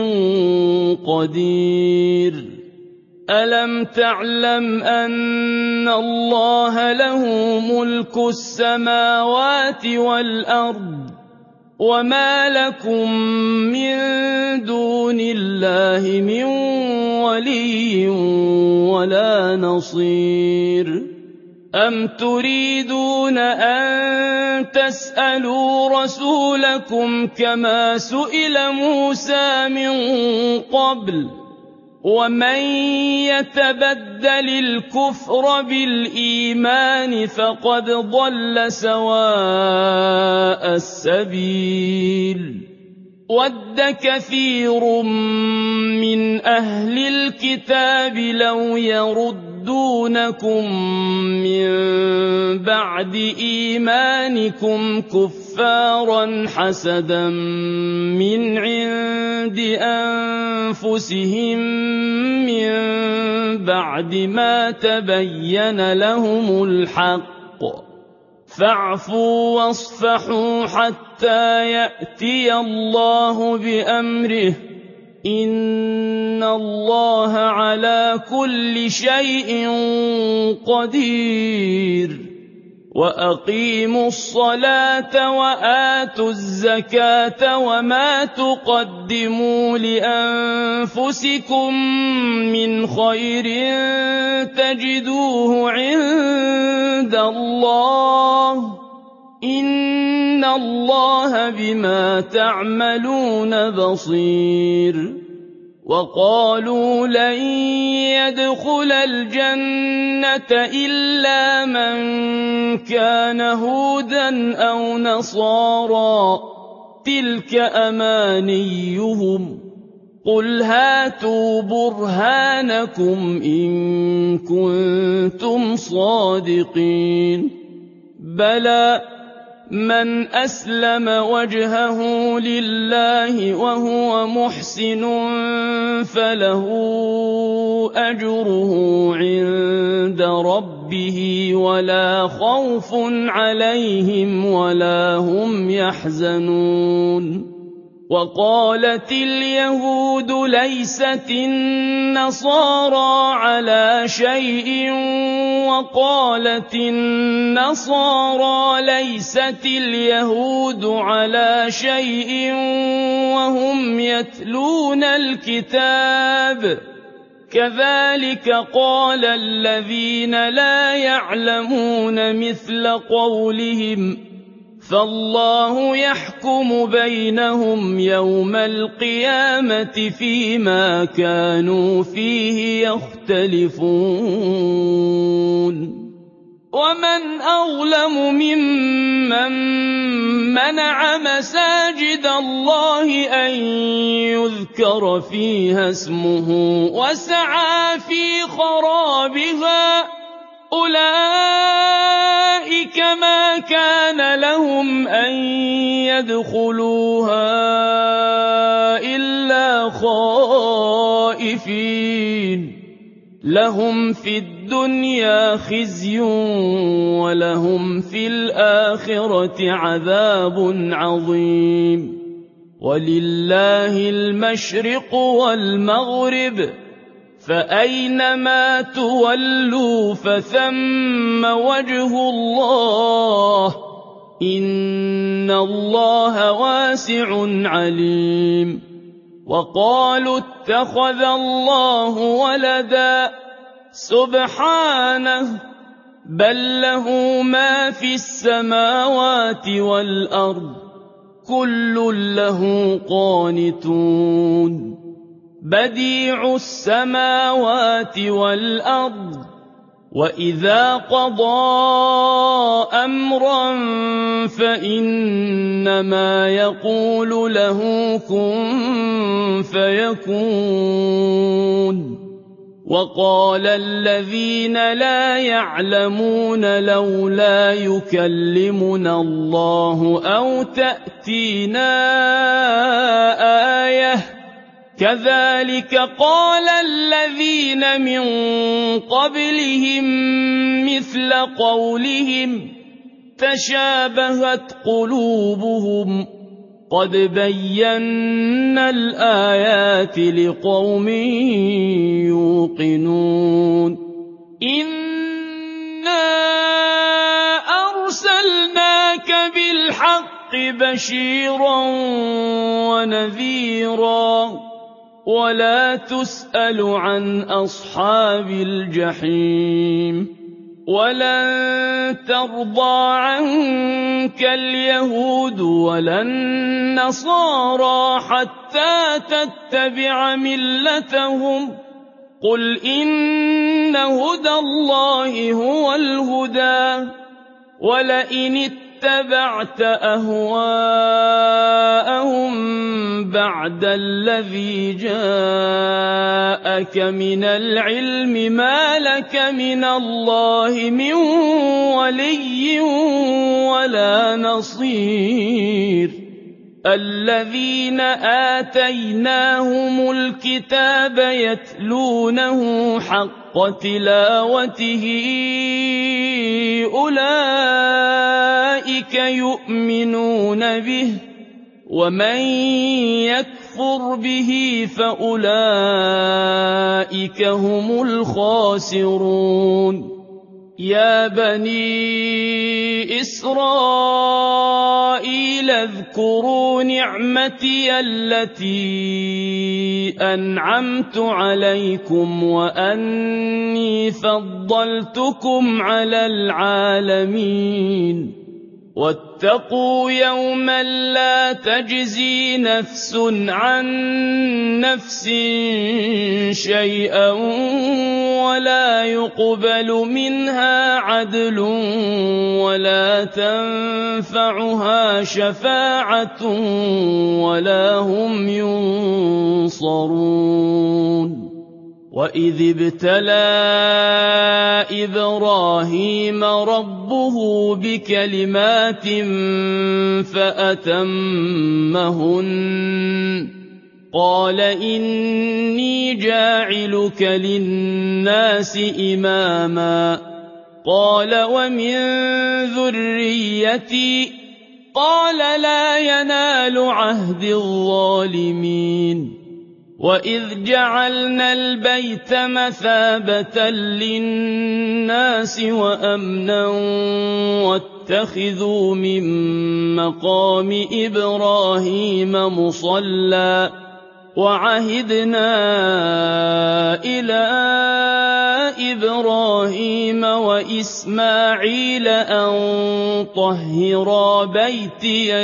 قدير ألم تعلم أن الله له ملك السماوات والأرض وما لكم من دون الله من ولي ولا نصير أم تريدون أن تسألوا رسولكم كما سئل موسى من قبل ومن يتبدل الكفر بالإيمان فقد ضل سواء السبيل ود كثير من أهل الكتاب لو يردونكم من بعد إيمانكم كفارا حسدا من عند أنفسهم من بعد ما تبين لهم الحق فاعفوا واصفحوا حتى يأتي الله بأمره إن الله على كل شيء قدير وأقيموا الصلاة وآتوا الزكاة وما تقدموا لأنفسكم من خير تجدوه عند الله إن الله بما تعملون بصير وقالوا لن يدخل الجنة إلا من كان هودا أو نصارى تلك أمانيهم قل هاتوا برهانكم إن كنتم صادقين بلى من أسلم وجهه لله وهو محسن فله أجره عند ربه ولا خوف عليهم ولا هم يحزنون وقالت اليهود ليست النصارى على شيء وقالت النصارى ليست اليهود على شيء وهم يتلون الكتاب كذلك قال الذين لا يعلمون مثل قولهم فالله يحكم بينهم يوم القيامة فيما كانوا فيه يختلفون ومن أظلم ممن منع مساجد الله أن يذكر فيها اسمه وسعى في خرابها أولئك ما كان لهم أن يدخلوها إلا خائفين لهم في الدنيا خزي ولهم في الآخرة عذاب عظيم ولله المشرق والمغرب فأينما تولوا فثم وجه الله إن الله واسع عليم وقالوا اتخذ الله ولدا سبحانه بل له ما في السماوات والأرض كل له قانتون بديع السماوات والأرض وإذا قضى أمرا فإنما يقول له كن فيكون وقال الذين لا يعلمون لولا يكلمنا الله أو تأتينا آية كذلك قال الذين من قبلهم مثل قولهم تشابهت قلوبهم قد بينا الآيات لقوم يوقنون إنا أرسلناك بالحق بشيرا ونذيرا ولا تسأل عن أصحاب الجحيم ولن ترضى عنك اليهود ولا النصارى حتى تتبع ملتهم قل إن هدى الله هو الهدى ولئن اتبعت أهواءهم بعد الذي جاءك من العلم ما لك من الله من ولي ولا نصير الذين آتيناهم الكتاب يتلونه حق تلاوته أولئك يؤمنون به ومن يكفر به فأولئك هم الخاسرون يا بني إسرائيل اذكروا نعمتي التي أنعمت عليكم وأني فضلتكم على العالمين واتقوا يوما لا تجزي نفس عن نفس شيئا ولا يقبل منها عدل ولا تنفعها شفاعة ولا هم ينصرون وإذ ابتلى إبراهيم ربه بكلمات فأتمهن قال إني جاعلك للناس إماما قال ومن ذريتي قال لا ينال عهد الظالمين وإذ جعلنا البيت مثابة للناس وأمنا واتخذوا من مقام إبراهيم مصلى وعهدنا إلى إبراهيم وإسماعيل أن طهرا بيتي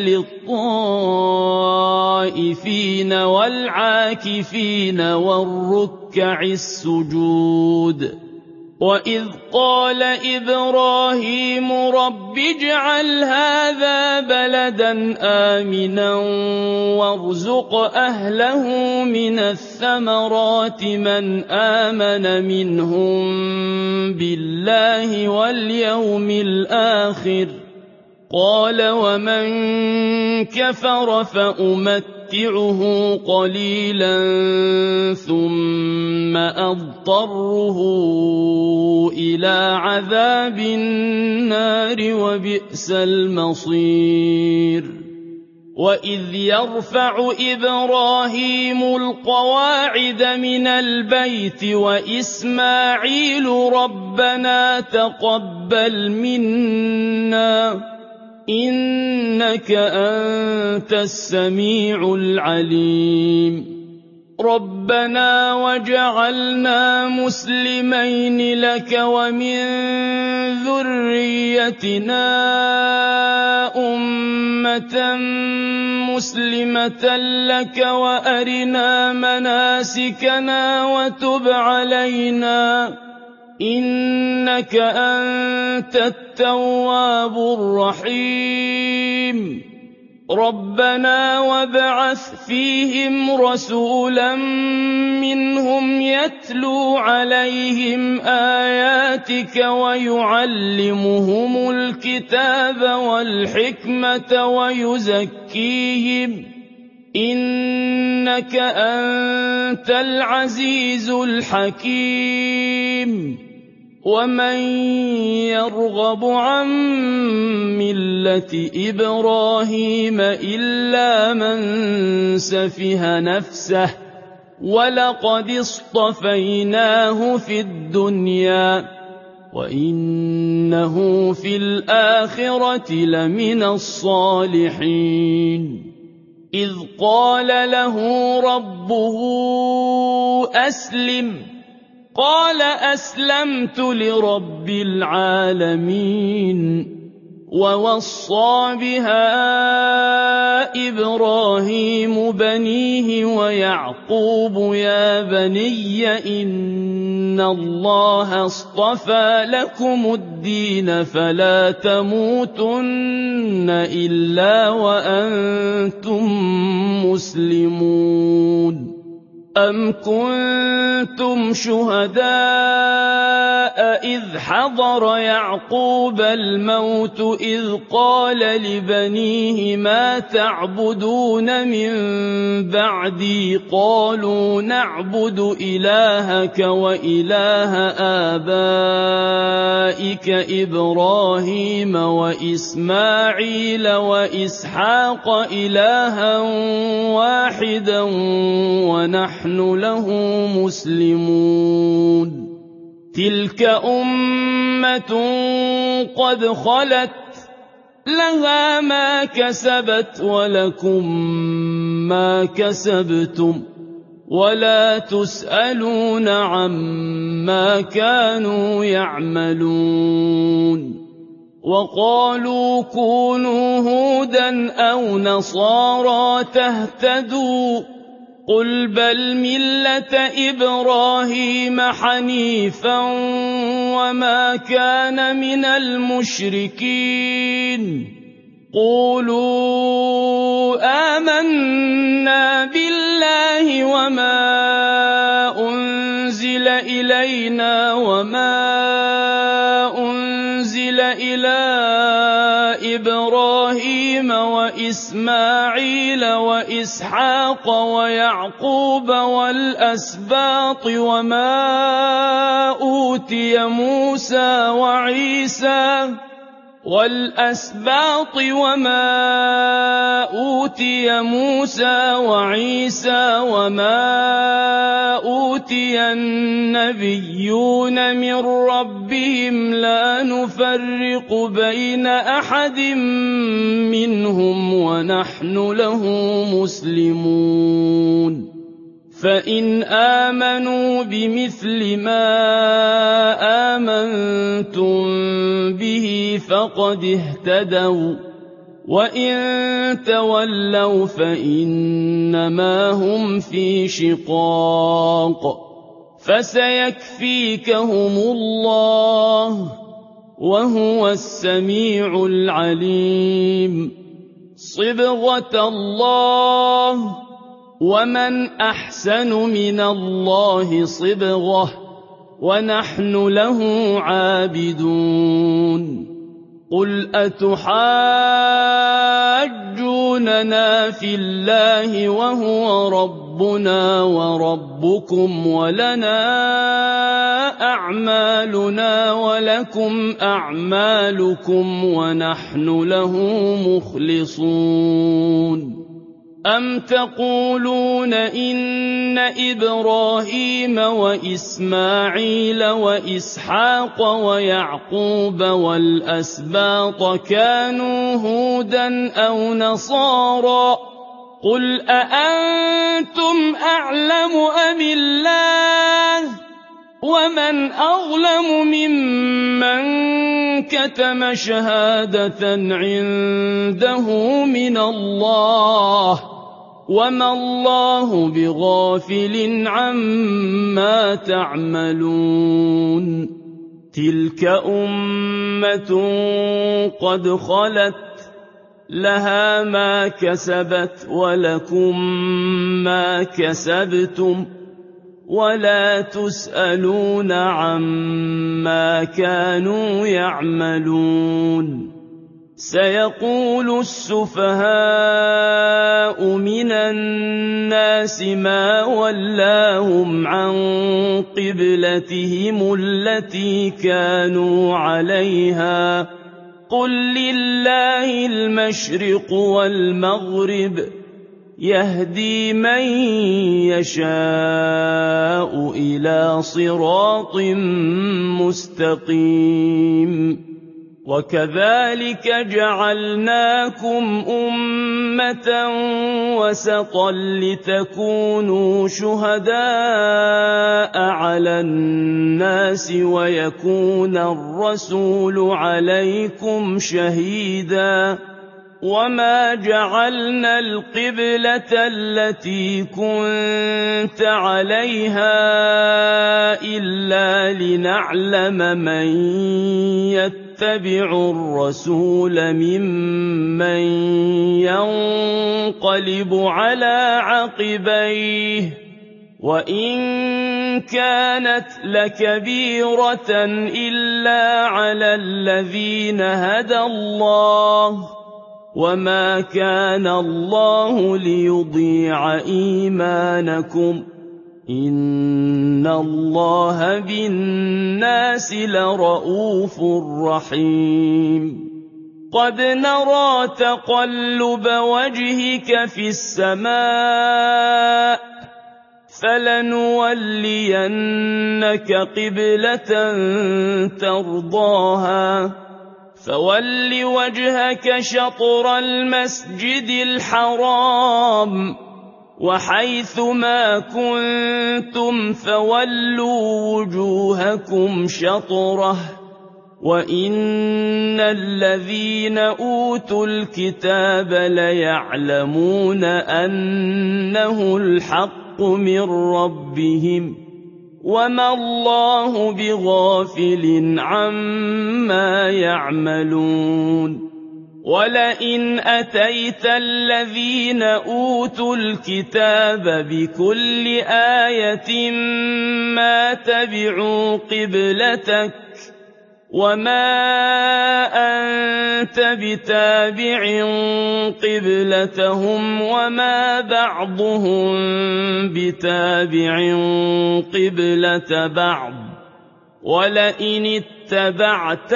للطائفين والعاكفين والركع السجود وإذ قال إبراهيم رب اجعل هذا بلدا آمنا وارزق أهله من الثمرات من آمن منهم بالله واليوم الآخر قال ومن كفر فأمتعه قليلا ثم أضطره إلى عذاب النار وبئس المصير وإذ يرفع إبراهيم القواعد من البيت وإسماعيل ربنا تقبل منا إنك أنت السميع العليم ربنا وجعلنا مسلمين لك ومن ذريتنا أمة مسلمة لك وأرنا مناسكنا وتب علينا إنك أنت التواب الرحيم ربنا وابعث فيهم رسولا منهم يتلو عليهم آياتك ويعلمهم الكتاب والحكمة ويزكيهم إنك أنت العزيز الحكيم ومن يرغب عن ملة إبراهيم إلا من سفه نفسه ولقد اصطفيناه في الدنيا وإنه في الآخرة لمن الصالحين إذ قال له ربه أسلم قال أسلمت لرب العالمين ووصى بها إبراهيم بنيه ويعقوب يا بني إن الله اصطفى لكم الدين فلا تموتن إلا وأنتم مسلمون أم كنتم شهداء إذ حضر يعقوب الموت إذ قال لبنيه ما تعبدون من بعدي قالوا نعبد إلهك وإله آبائك إبراهيم وإسماعيل وإسحاق إلها واحدا ونحن نحن له مسلمون تلك أمة قد خلت لها ما كسبت ولكم ما كسبتم ولا تسألون عما كانوا يعملون وقالوا كونوا هودا أو نصارى تهتدوا قل بل ملة إبراهيم حنيفا وما كان من المشركين قولوا آمنا بالله وما أنزل إلينا وما أنزل إلى إبراهيم وإسماعيل وإسحاق ويعقوب والأسباط وما أوتي موسى وعيسى وَالْأَسْبَاطِ وَمَا أُوتِيَ مُوسَىٰ وَعِيسَىٰ وَمَا أُوتِيَ النَّبِيُّونَ مِن رَّبِّهِمْ لَا نُفَرِّقُ بَيْنَ أَحَدٍ مِّنْهُمْ وَنَحْنُ لَهُ مُسْلِمُونَ فَإِنْ آمَنُوا بِمِثْلِ مَا آمَنتُم بِهِ فَقَدِ اهْتَدَوا ۖ وَّإِن تَوَلَّوْا فَإِنَّمَا هُمْ فِي شِقَاقٍ ۖ فَسَيَكْفِيكَهُمُ اللَّهُ ۚ وَهُوَ السَّمِيعُ الْعَلِيمُ. صِبْغَةَ اللَّهِ ۖ وَمَنْ أَحْسَنُ مِنَ اللَّهِ صِبْغَةً ۖ وَنَحْنُ لَهُ عَابِدُونَ. قُلْ أَتُحَاجُّونَنَا فِي اللَّهِ وَهُوَ رَبُّنَا وَرَبُّكُمْ وَلَنَا أَعْمَالُنَا وَلَكُمْ أَعْمَالُكُمْ وَنَحْنُ لَهُ مُخْلِصُونَ. أَمْ تَقُولُونَ إِنَّ إِبْرَاهِيمَ وَإِسْمَاعِيلَ وَإِسْحَاقَ وَيَعْقُوبَ وَالْأَسْبَاطَ كَانُوا هُودًا أَوْ نَصَارَىٰ ۗ قُلْ أَأَنتُمْ أَعْلَمُ أَمِ اللَّهُ ۗ وَمَنْ أَظْلَمُ مِمَّن كَتَمَ شَهَادَةً عِندَهُ مِنَ اللَّهِ ۗ وَمَا اللَّهُ بِغَافِلٍ عَمَّا تَعْمَلُونَ. تِلْكَ أُمَّةٌ قَدْ خَلَتْ ۖ لَهَا مَا كَسَبَتْ وَلَكُم مَّا كَسَبْتُمْ ۖ وَلَا تُسْأَلُونَ عَمَّا كَانُوا يَعْمَلُونَ. سَيَقُولُ السُّفَهَاءُ مِنَ النَّاسِ مَا وَلَّاهُمْ عَن قِبْلَتِهِمُ الَّتِي كَانُوا عَلَيْهَا ۚ قُل لِّلَّهِ الْمَشْرِقُ وَالْمَغْرِبُ ۚ يَهْدِي مَن يَشَاءُ إِلَىٰ صِرَاطٍ مُّسْتَقِيمٍ. وَكَذَٰلِكَ جَعَلْنَاكُمْ أُمَّةً وَسَطًا لِّتَكُونُوا شُهَدَاءَ عَلَى النَّاسِ وَيَكُونَ الرَّسُولُ عَلَيْكُمْ شَهِيدًا. وَمَا جَعَلْنَا الْقِبْلَةَ الَّتِي كُنتَ عَلَيْهَا إِلَّا لِنَعْلَمَ مَن يَتَّبِعُ الرَّسُولَ مِمَّن يَنقَلِبُ عَلَىٰ عَقِبَيْهِ ۚ وَإِن كَانَتْ لَكَبِيرَةً إِلَّا عَلَى الَّذِينَ هَدَى اللَّهُ ۗ وَمَا كَانَ اللَّهُ لِيُضِيعَ إِيمَانَكُمْ ۚ إِنَّ اللَّهَ بِالنَّاسِ لَرَءُوفٌ رَّحِيمٌ. قَدْ نَرَىٰ تَقَلُّبَ وَجْهِكَ فِي السَّمَاءِ ۖ فَلَنُوَلِّيَنَّكَ قِبْلَةً تَرْضَاهَا ۚ فَوَلِّ وَجْهَكَ شَطْرَ الْمَسْجِدِ الْحَرَامِ ۚ وَحَيْثُ مَا كُنتُمْ فَوَلُّوا وُجُوهَكُمْ شَطْرَهُ ۗ وَإِنَّ الَّذِينَ أُوتُوا الْكِتَابَ لَيَعْلَمُونَ أَنَّهُ الْحَقُّ مِن رَّبِّهِمْ ۗ وَمَا اللَّهُ بِغَافِلٍ عَمَّا يَعْمَلُونَ. وَلَئِنْ أَتَيْتَ الَّذِينَ أُوتُوا الْكِتَابَ بِكُلِّ آيَةٍ مَّا تَبِعُوا قِبْلَتَكَ ۚ وَمَا أَنتَ بِتَابِعٍ قِبْلَتَهُمْ وَمَا بَعْضُهُم بِتَابِعٍ قِبْلَةَ بَعْضٍ ۚ وَلَئِنِ اتبعت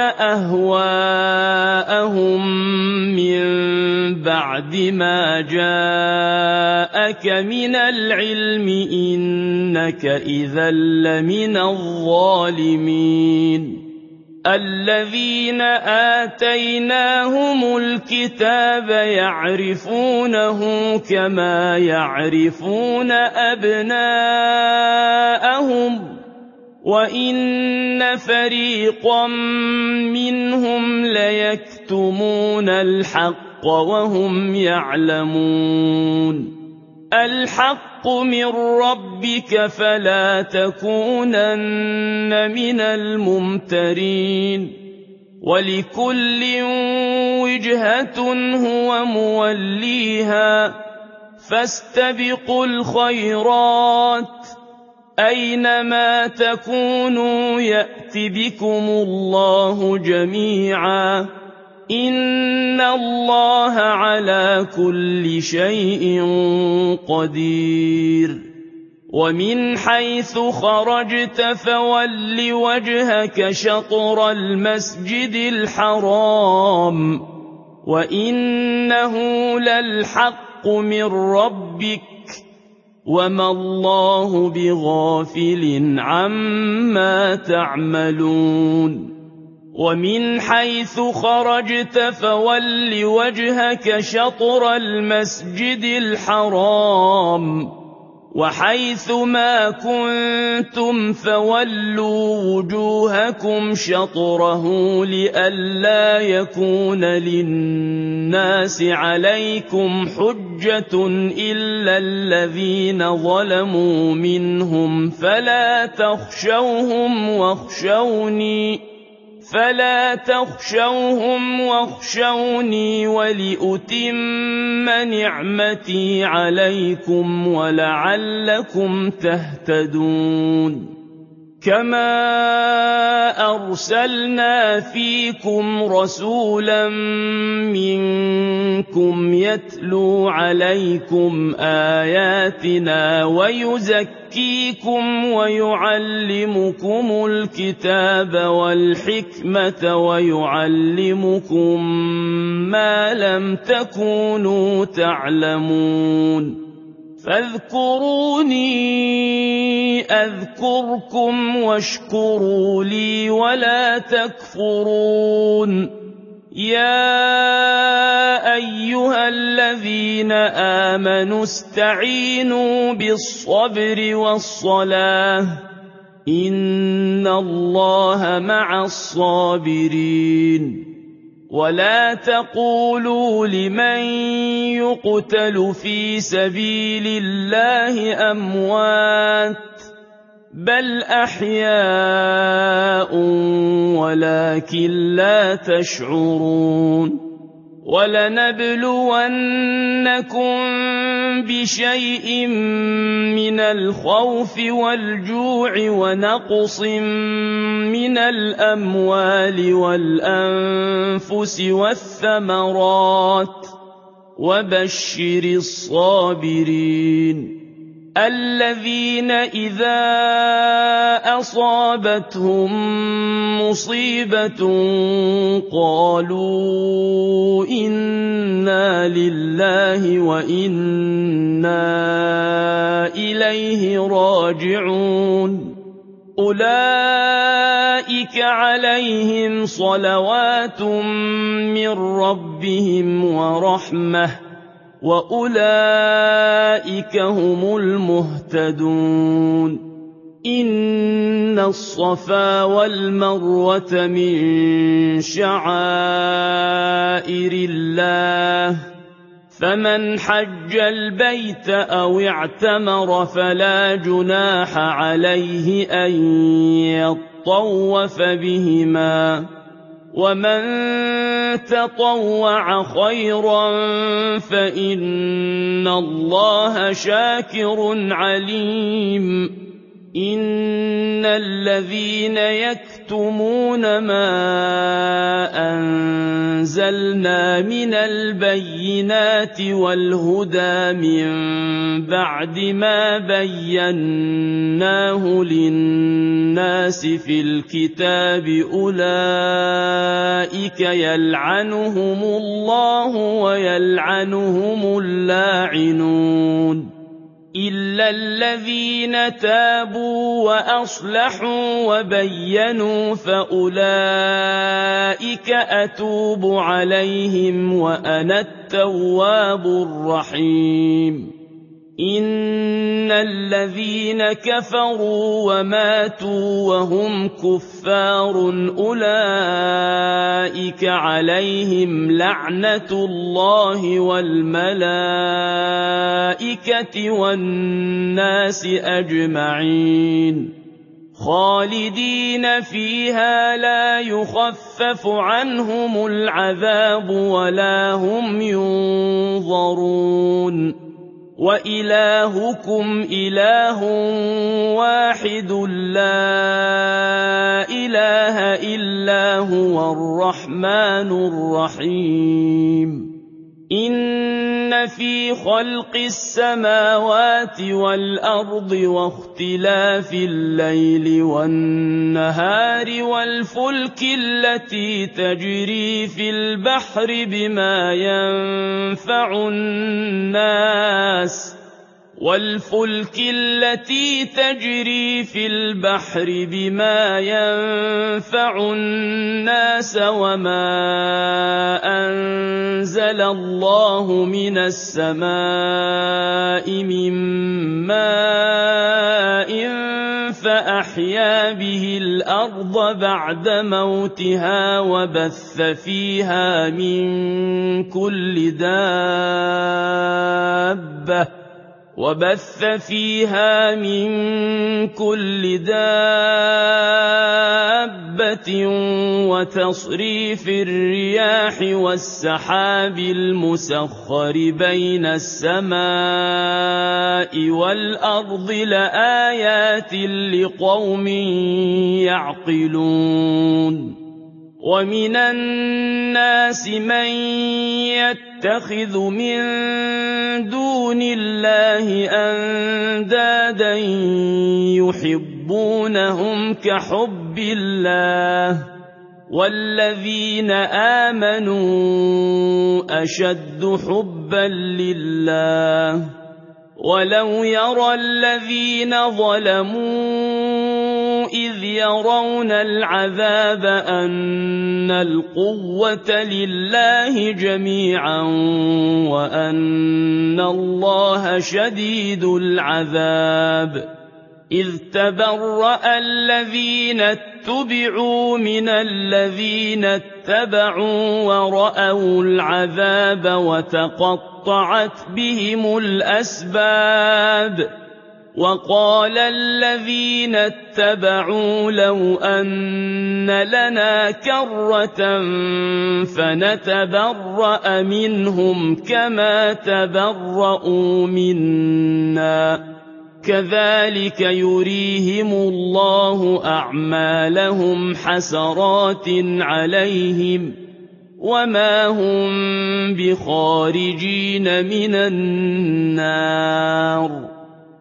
أهواءهم من بعد ما جاءك من العلم إنك إذا لمن الظالمين الذين آتيناهم الكتاب يعرفونه كما يعرفون أبناءهم وإن فريقا منهم ليكتمون الحق وهم يعلمون الحق من ربك فلا تكونن من الممترين ولكل وجهة هو موليها فاستبقوا الخيرات أينما تكونوا يأت بكم الله جميعا إن الله على كل شيء قدير ومن حيث خرجت فول وجهك شطر المسجد الحرام وإنه للحق من ربك وما الله بغافل عما تعملون ومن حيث خرجت فول وجهك شطر المسجد الحرام وحيث ما كنتم فولوا وجوهكم شطره لئلا يكون للناس عليكم حجة إلا الذين ظلموا منهم فلا تخشوهم واخشوني فلا تخشوهم واخشوني ولأتم نعمتي عليكم ولعلكم تهتدون كما أرسلنا فيكم رسولا منكم يتلو عليكم آياتنا ويزكيكم ويعلمكم الكتاب والحكمة ويعلمكم ما لم تكونوا تعلمون فاذكروني أذكركم واشكروا لي ولا تكفرون يا أيها الذين آمنوا استعينوا بالصبر والصلاة إن الله مع الصابرين ولا تقولوا لمن يقتل في سبيل الله أموات بل أحياء ولكن لا تشعرون ولنبلونكم بشيء من الخوف والجوع ونقص من الأموال والأنفس والثمرات وبشر الصابرين الذين إذا أصابتهم مصيبة قالوا إنا لله وإنا إليه راجعون أولئك عليهم صلوات من ربهم ورحمة وأولئك هم المهتدون إن الصفا والمروة من شعائر الله فمن حج البيت أو اعتمر فلا جناح عليه أن يطوف بهما ومن تطوع خيرا فإن الله شاكر عليم إن الذين يكتمون ما أنزلنا أَنزَلْنَا مِنَ الْبَيِّنَاتِ وَالْهُدَىٰ مِن بَعْدِ مَا بَيَّنَّاهُ لِلنَّاسِ فِي الْكِتَابِ أُولَٰئِكَ يَلْعَنُهُمُ اللَّهُ وَيَلْعَنُهُمُ اللاعنون إِلَّا الَّذِينَ تَابُوا وَأَصْلَحُوا وَبَيَّنُوا فَأُولَٰئِكَ أَتُوبُ عَلَيْهِمْ وَأَنَا التَّوَّابُ الرَّحِيمُ إِنَّ الَّذِينَ كَفَرُوا وَمَاتُوا وَهُمْ كُفَّارٌ أُولَٰئِكَ عَلَيْهِمْ لَعْنَةُ اللَّهِ وَالْمَلَائِكَةِ وَالنَّاسِ أَجْمَعِينَ خَالِدِينَ فِيهَا لَا يُخَفَّفُ عَنْهُمُ الْعَذَابُ وَلَا هُمْ يُنظَرُونَ وَإِلَٰهُكُمْ إِلَٰهٌ وَاحِدٌ لَّا إِلَٰهَ إِلَّا هُوَ الرَّحْمَٰنُ الرَّحِيمُ إِنَّ فِي خَلْقِ السَّمَاوَاتِ وَالْأَرْضِ وَاخْتِلَافِ اللَّيْلِ وَالنَّهَارِ وَالْفُلْكِ الَّتِي تَجْرِي فِي الْبَحْرِ بِمَا يَنفَعُ النَّاسَ والفلك التي تجري في البحر بما ينفع الناس وما أنزل الله من السماء من ماء فأحيا به الأرض بعد موتها وبث فيها من كل دابة وبث فيها من كل دابة وتصريف الرياح والسحاب المسخر بين السماء والأرض لآيات لقوم يعقلون ومن الناس من يتخذ من دون الله أندادا يحبونهم كحب الله والذين آمنوا أشد حبا لله ولو يرى الذين ظلموا إذ يرون العذاب أن القوة لله جميعا وأن الله شديد العذاب إذ تبرأ الذين اتبعوا من الذين اتبعوا ورأوا العذاب وتقطعت بهم الأسباب وقال الذين اتبعوا لو أن لنا كرة فنتبرأ منهم كما تبرأوا منا كذلك يريهم الله أعمالهم حسرات عليهم وما هم بخارجين من النار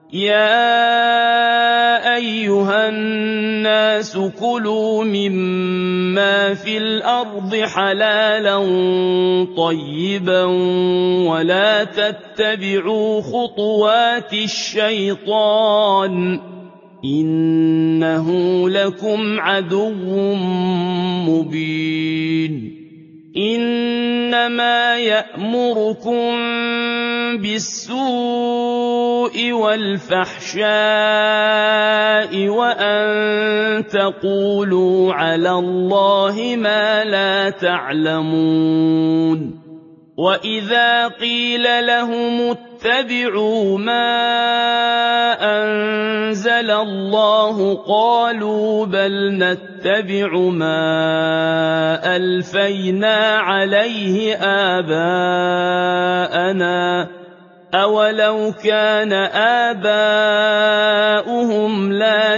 يا أيها الناس كلوا مما في الأرض حلالا طيبا ولا تتبعوا خطوات الشيطان إنه لكم عدو مبين إنما يأمركم بالسوء والفحشاء وأن تقولوا على الله ما لا تعلمون وإذا قيل لهم اتبعوا ما أنزل الله قالوا بل نتبع ما ألفينا عليه آباءنا أولو كان آباؤهم لا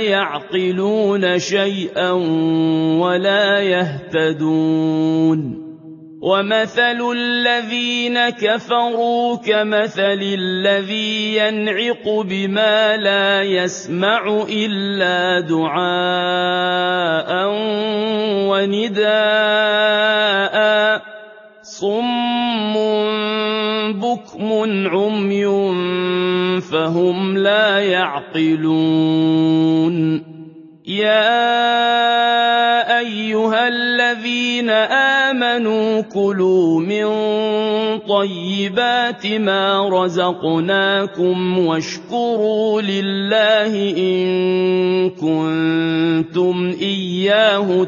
يعقلون شيئا ولا يهتدون وَمَثَلُ الَّذِينَ كَفَرُوا كَمَثَلِ الَّذِي يَنْعِقُ بِمَا لَا يَسْمَعُ إِلَّا دُعَاءً وَنِدَاءً صُمٌّ بُكْمٌ عُمْيٌ فَهُمْ لَا يَعْقِلُونَ يَا أَيُّهَا الَّذِينَ آمَنُوا كُلُوا مِن طَيِّبَاتِ مَا رَزَقْنَاكُمْ وَاشْكُرُوا لِلَّهِ إِن كُنتُمْ إِيَّاهُ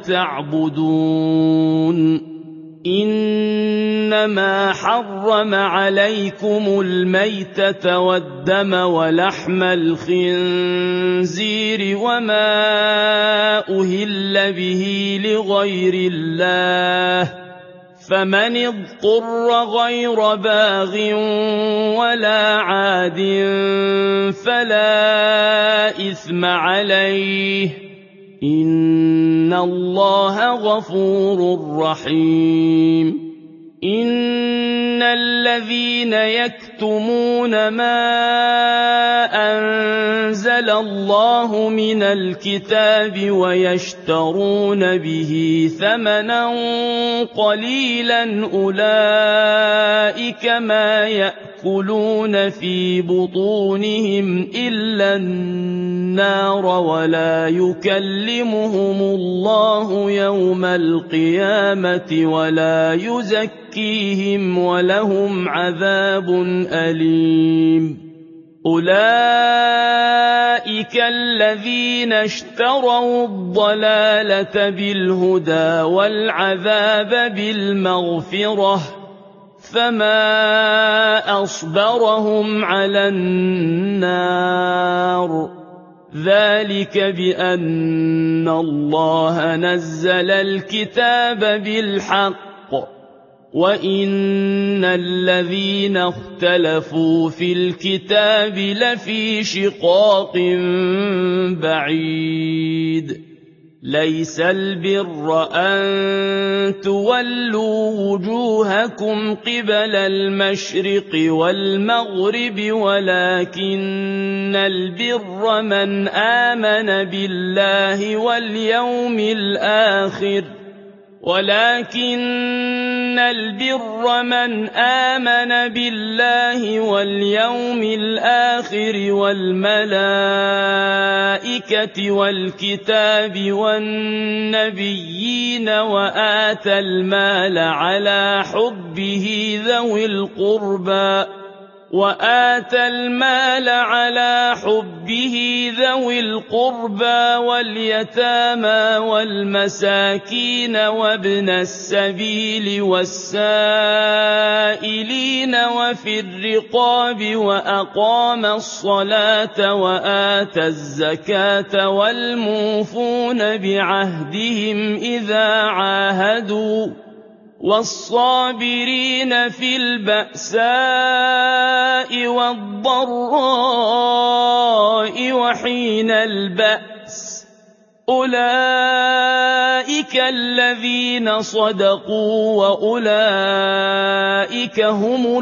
تعبدون إِنَّمَا حَرَّمَ عَلَيْكُمُ الْمَيْتَةَ وَالدَّمَ وَلَحْمَ الْخِنزِيرِ وَمَا أُهِلَّ بِهِ لِغَيْرِ اللَّهِ فَمَنِ اضْطُرَّ غَيْرَ بَاغٍ وَلَا عَادٍ فَلَا إِثْمَ عَلَيْهِ إِنَّ اللَّهَ غَفُورٌ رَّحِيمٌ إِنَّ الَّذِينَ يَكْتُمُونَ مَا أَنزَلَ اللَّهُ مِنَ الْكِتَابِ وَيَشْتَرُونَ بِهِ ثَمَنًا قَلِيلًا أُولَٰئِكَ مَا يَأْكُلُونَ فِي بُطُونِهِمْ إِلَّا النَّارَ وَلَا يُكَلِّمُهُمُ اللَّهُ يَوْمَ الْقِيَامَةِ وَلَا يُزَكِّيهِمْ وَلَهُمْ عَذَابٌ أَلِيمٌ أُولَٰئِكَ الَّذِينَ اشْتَرَوُا الضَّلَالَةَ بِالْهُدَىٰ وَالْعَذَابَ بِالْمَغْفِرَةِ فَمَا أَصْبَرَهُمْ عَلَى النَّارِ ذَٰلِكَ بِأَنَّ اللَّهَ نَزَّلَ الْكِتَابَ بِالْحَقِّ وَإِنَّ الَّذِينَ اخْتَلَفُوا فِي الْكِتَابِ لَفِي شِقَاقٍ بَعِيدٍ لَيْسَ الْبِرَّ أَن تُوَلُّوا وُجُوهَكُمْ قِبَلَ الْمَشْرِقِ وَالْمَغْرِبِ وَلَٰكِنَّ الْبِرَّ مَنْ آمَنَ بِاللَّهِ وَالْيَوْمِ الْآخِرِ ولكن البر من آمن بالله واليوم الآخر والملائكة والكتاب والنبيين وآتى المال على حبه ذوي القربى وآتى المال على حبه ذوي القربى واليتامى والمساكين وابن السبيل والسائلين وفي الرقاب وأقام الصلاة وآتى الزكاة والموفون بعهدهم إذا عاهدوا والصابرين في البأساء والضراء وحين البأس أولئك الذين صدقوا وأولئك هم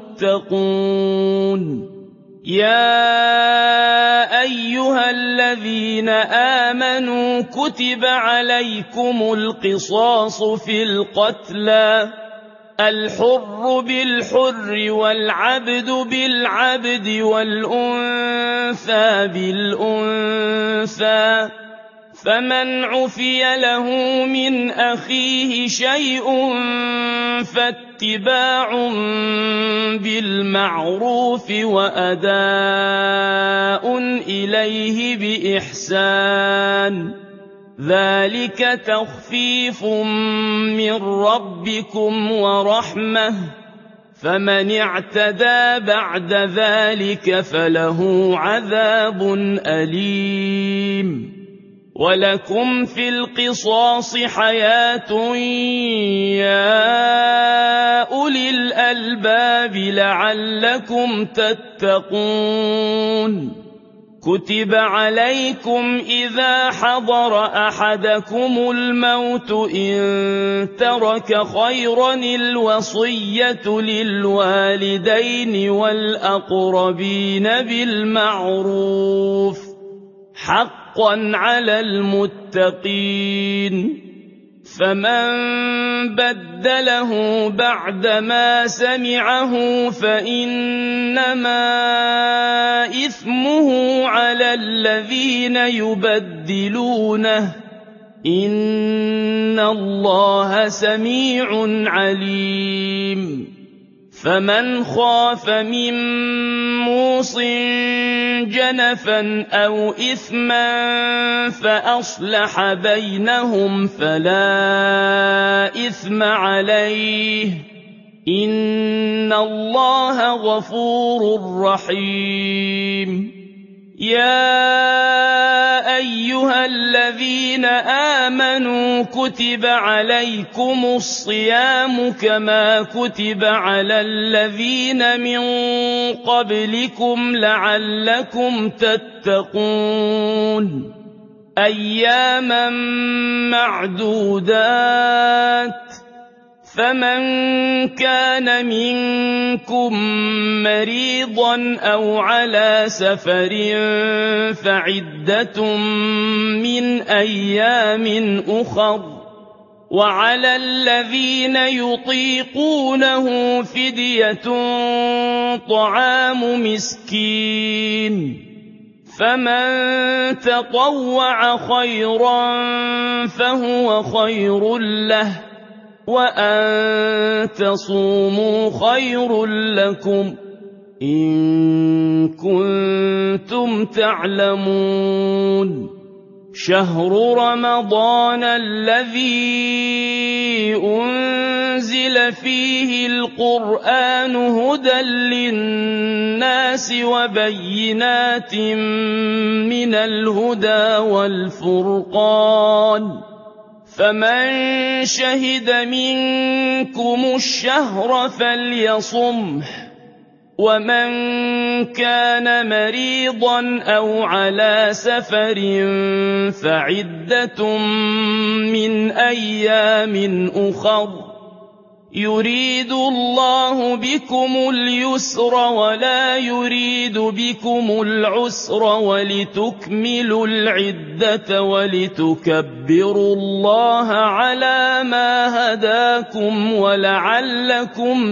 المتقون يا أيها الذين آمنوا كتب عليكم القصاص في القتلى الحر بالحر والعبد بالعبد والأنثى بالأنثى فمن عفي له من أخيه شيء فاتباع بالمعروف وأداء إليه بإحسان ذلك تخفيف من ربكم ورحمة فمن اعتدى بعد ذلك فله عذاب أليم ولكم في القصاص حياة يا أولي الألباب لعلكم تتقون كتب عليكم إذا حضر أحدكم الموت إن ترك خيرا الوصية للوالدين والأقربين بالمعروف حقا على المتقين فمن بدله بعدما سمعه فإنما إثمه على الذين يبدلونه إن الله سميع عليم فمن خاف من موص جنفا أو إثما فأصلح بينهم فلا إثم عليه إن الله غفور رحيم يا أيها الذين آمنوا كتب عليكم الصيام كما كتب على الذين من قبلكم لعلكم تتقون أياما معدودات فمن كان منكم مريضا أو على سفر فعدة من أيام أخر وعلى الذين يطيقونه فدية طعام مسكين فمن تطوع خيرا فهو خير له وأن تصوموا خير لكم إن كنتم تعلمون شهر رمضان الذي أنزل فيه القرآن هدى للناس وبينات من الهدى والفرقان فمن شهد منكم الشهر فليصمه ومن كان مريضا أو على سفر فعدة من أيام أخر يريد الله بكم اليسر ولا يريد بكم العسر ولتكملوا العدة ولتكبروا الله على ما هداكم ولعلكم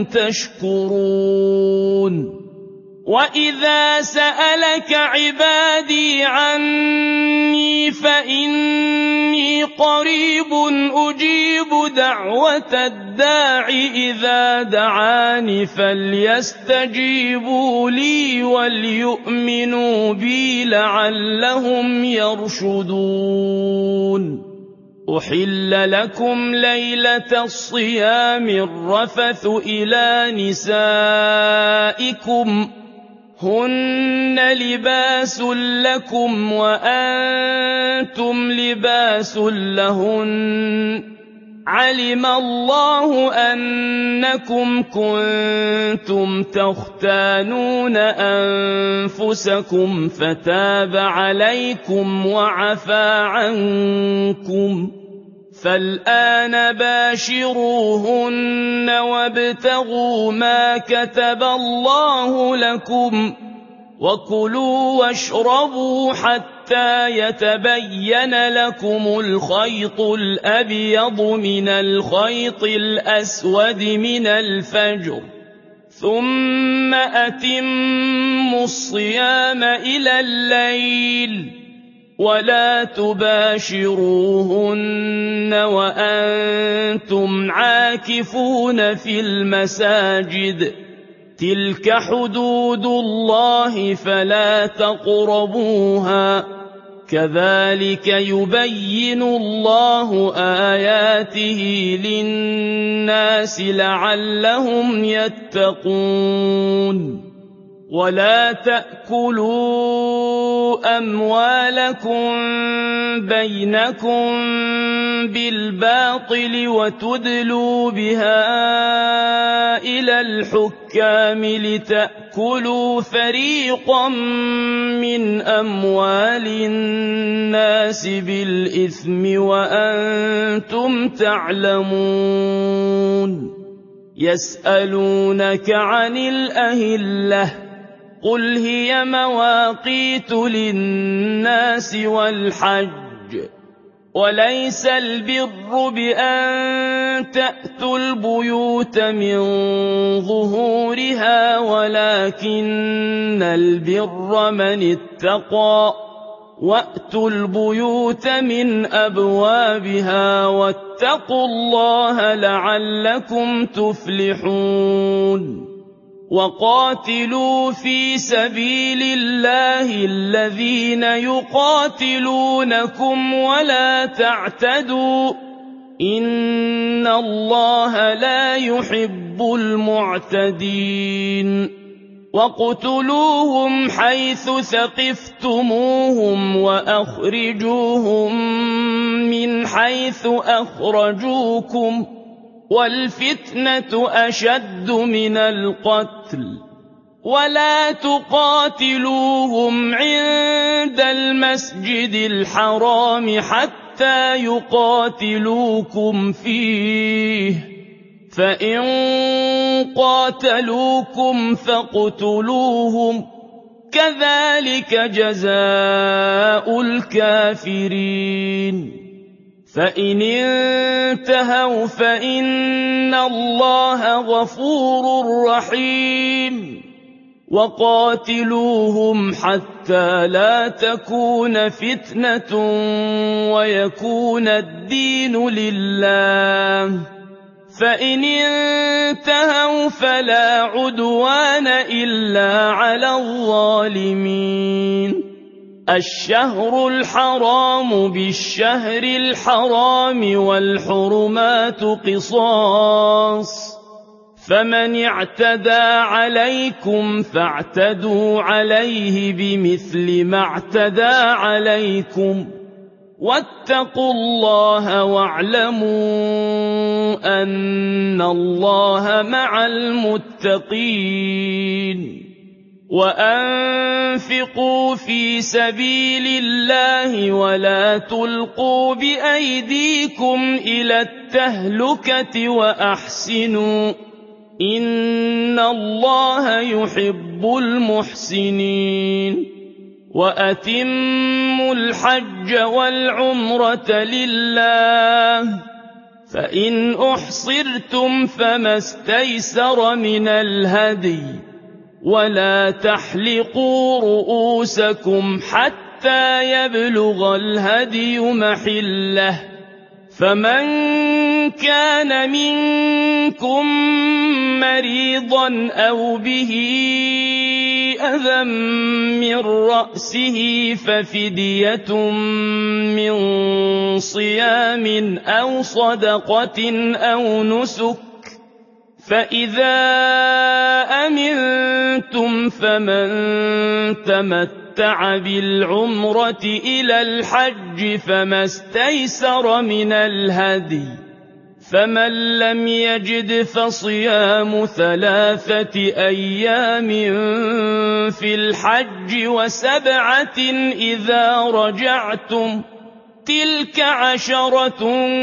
تشكرون وإذا سألك عبادي عني فإني قريب أجيب دعوة الداع إذا دعاني فليستجيبوا لي وليؤمنوا بي لعلهم يرشدون أحل لكم ليلة الصيام الرفث إلى نسائكم هن لباس لكم وأنتم لباس لهن علم الله أنكم كنتم تختانون أنفسكم فتاب عليكم وعفى عنكم فالآن باشروهن وابتغوا ما كتب الله لكم وكلوا واشربوا حتى يتبين لكم الخيط الأبيض من الخيط الأسود من الفجر ثم أتموا الصيام إلى الليل ولا تباشروهن وأنتم عاكفون في المساجد تلك حدود الله فلا تقربوها كذلك يبين الله آياته للناس لعلهم يتقون ولا تأكلوا أموالكم بينكم بالباطل وتدلوا بها إلى الحكام لتأكلوا تأكلوا فريقا من أموال الناس بالإثم وأنتم تعلمون يسألونك عن الأهلة قل هي مواقيت للناس والحج وليس البر بأن تأتوا البيوت من ظهورها ولكن البر من اتقى وأتوا البيوت من أبوابها واتقوا الله لعلكم تفلحون وقاتلوا في سبيل الله الذين يقاتلونكم ولا تعتدوا إن الله لا يحب المعتدين وَاقْتُلُوهُمْ حَيْثُ ثَقِفْتُمُوهُمْ وَأَخْرِجُوهُم مِّنْ حَيْثُ أَخْرَجُوكُمْ وَالْفِتْنَةُ أَشَدُّ مِنَ الْقَتْلِ وَلَا تُقَاتِلُوهُمْ عِندَ الْمَسْجِدِ الْحَرَامِ حَتَّىٰ يُقَاتِلُوكُمْ فِيهِ فَإِن قَاتَلُوكُمْ فَاقْتُلُوهُمْ كَذَٰلِكَ جَزَاءُ الْكَافِرِينَ فَإِنِ انتَهَوْا فَإِنَّ اللَّهَ غَفُورٌ رَّحِيمٌ وَقَاتِلُوهُمْ حَتَّىٰ لَا تَكُونَ فِتْنَةٌ وَيَكُونَ الدِّينُ لِلَّهِ فَإِنِ انتَهَوْا فَلَا عُدْوَانَ إِلَّا عَلَى الظَّالِمِينَ الشهر الحرام بالشهر الحرام والحرمات قصاص فمن اعتدى عليكم فاعتدوا عليه بمثل ما اعتدى عليكم واتقوا الله واعلموا أن الله مع المتقين وأنفقوا في سبيل الله ولا تلقوا بأيديكم إلى التهلكة وأحسنوا إن الله يحب المحسنين وأتموا الحج والعمرة لله فإن أحصرتم فما استيسر من الهدي ولا تحلقوا رؤوسكم حتى يبلغ الهدي محله فمن كان منكم مريضا أو به أذى من رأسه ففدية من صيام أو صدقة أو نسك فإذا أمنتم فمن تمتع بالعمرة إلى الحج فما استيسر من الهدي فمن لم يجد فصيام ثلاثة أيام في الحج وسبعة إذا رجعتم تلك عشرة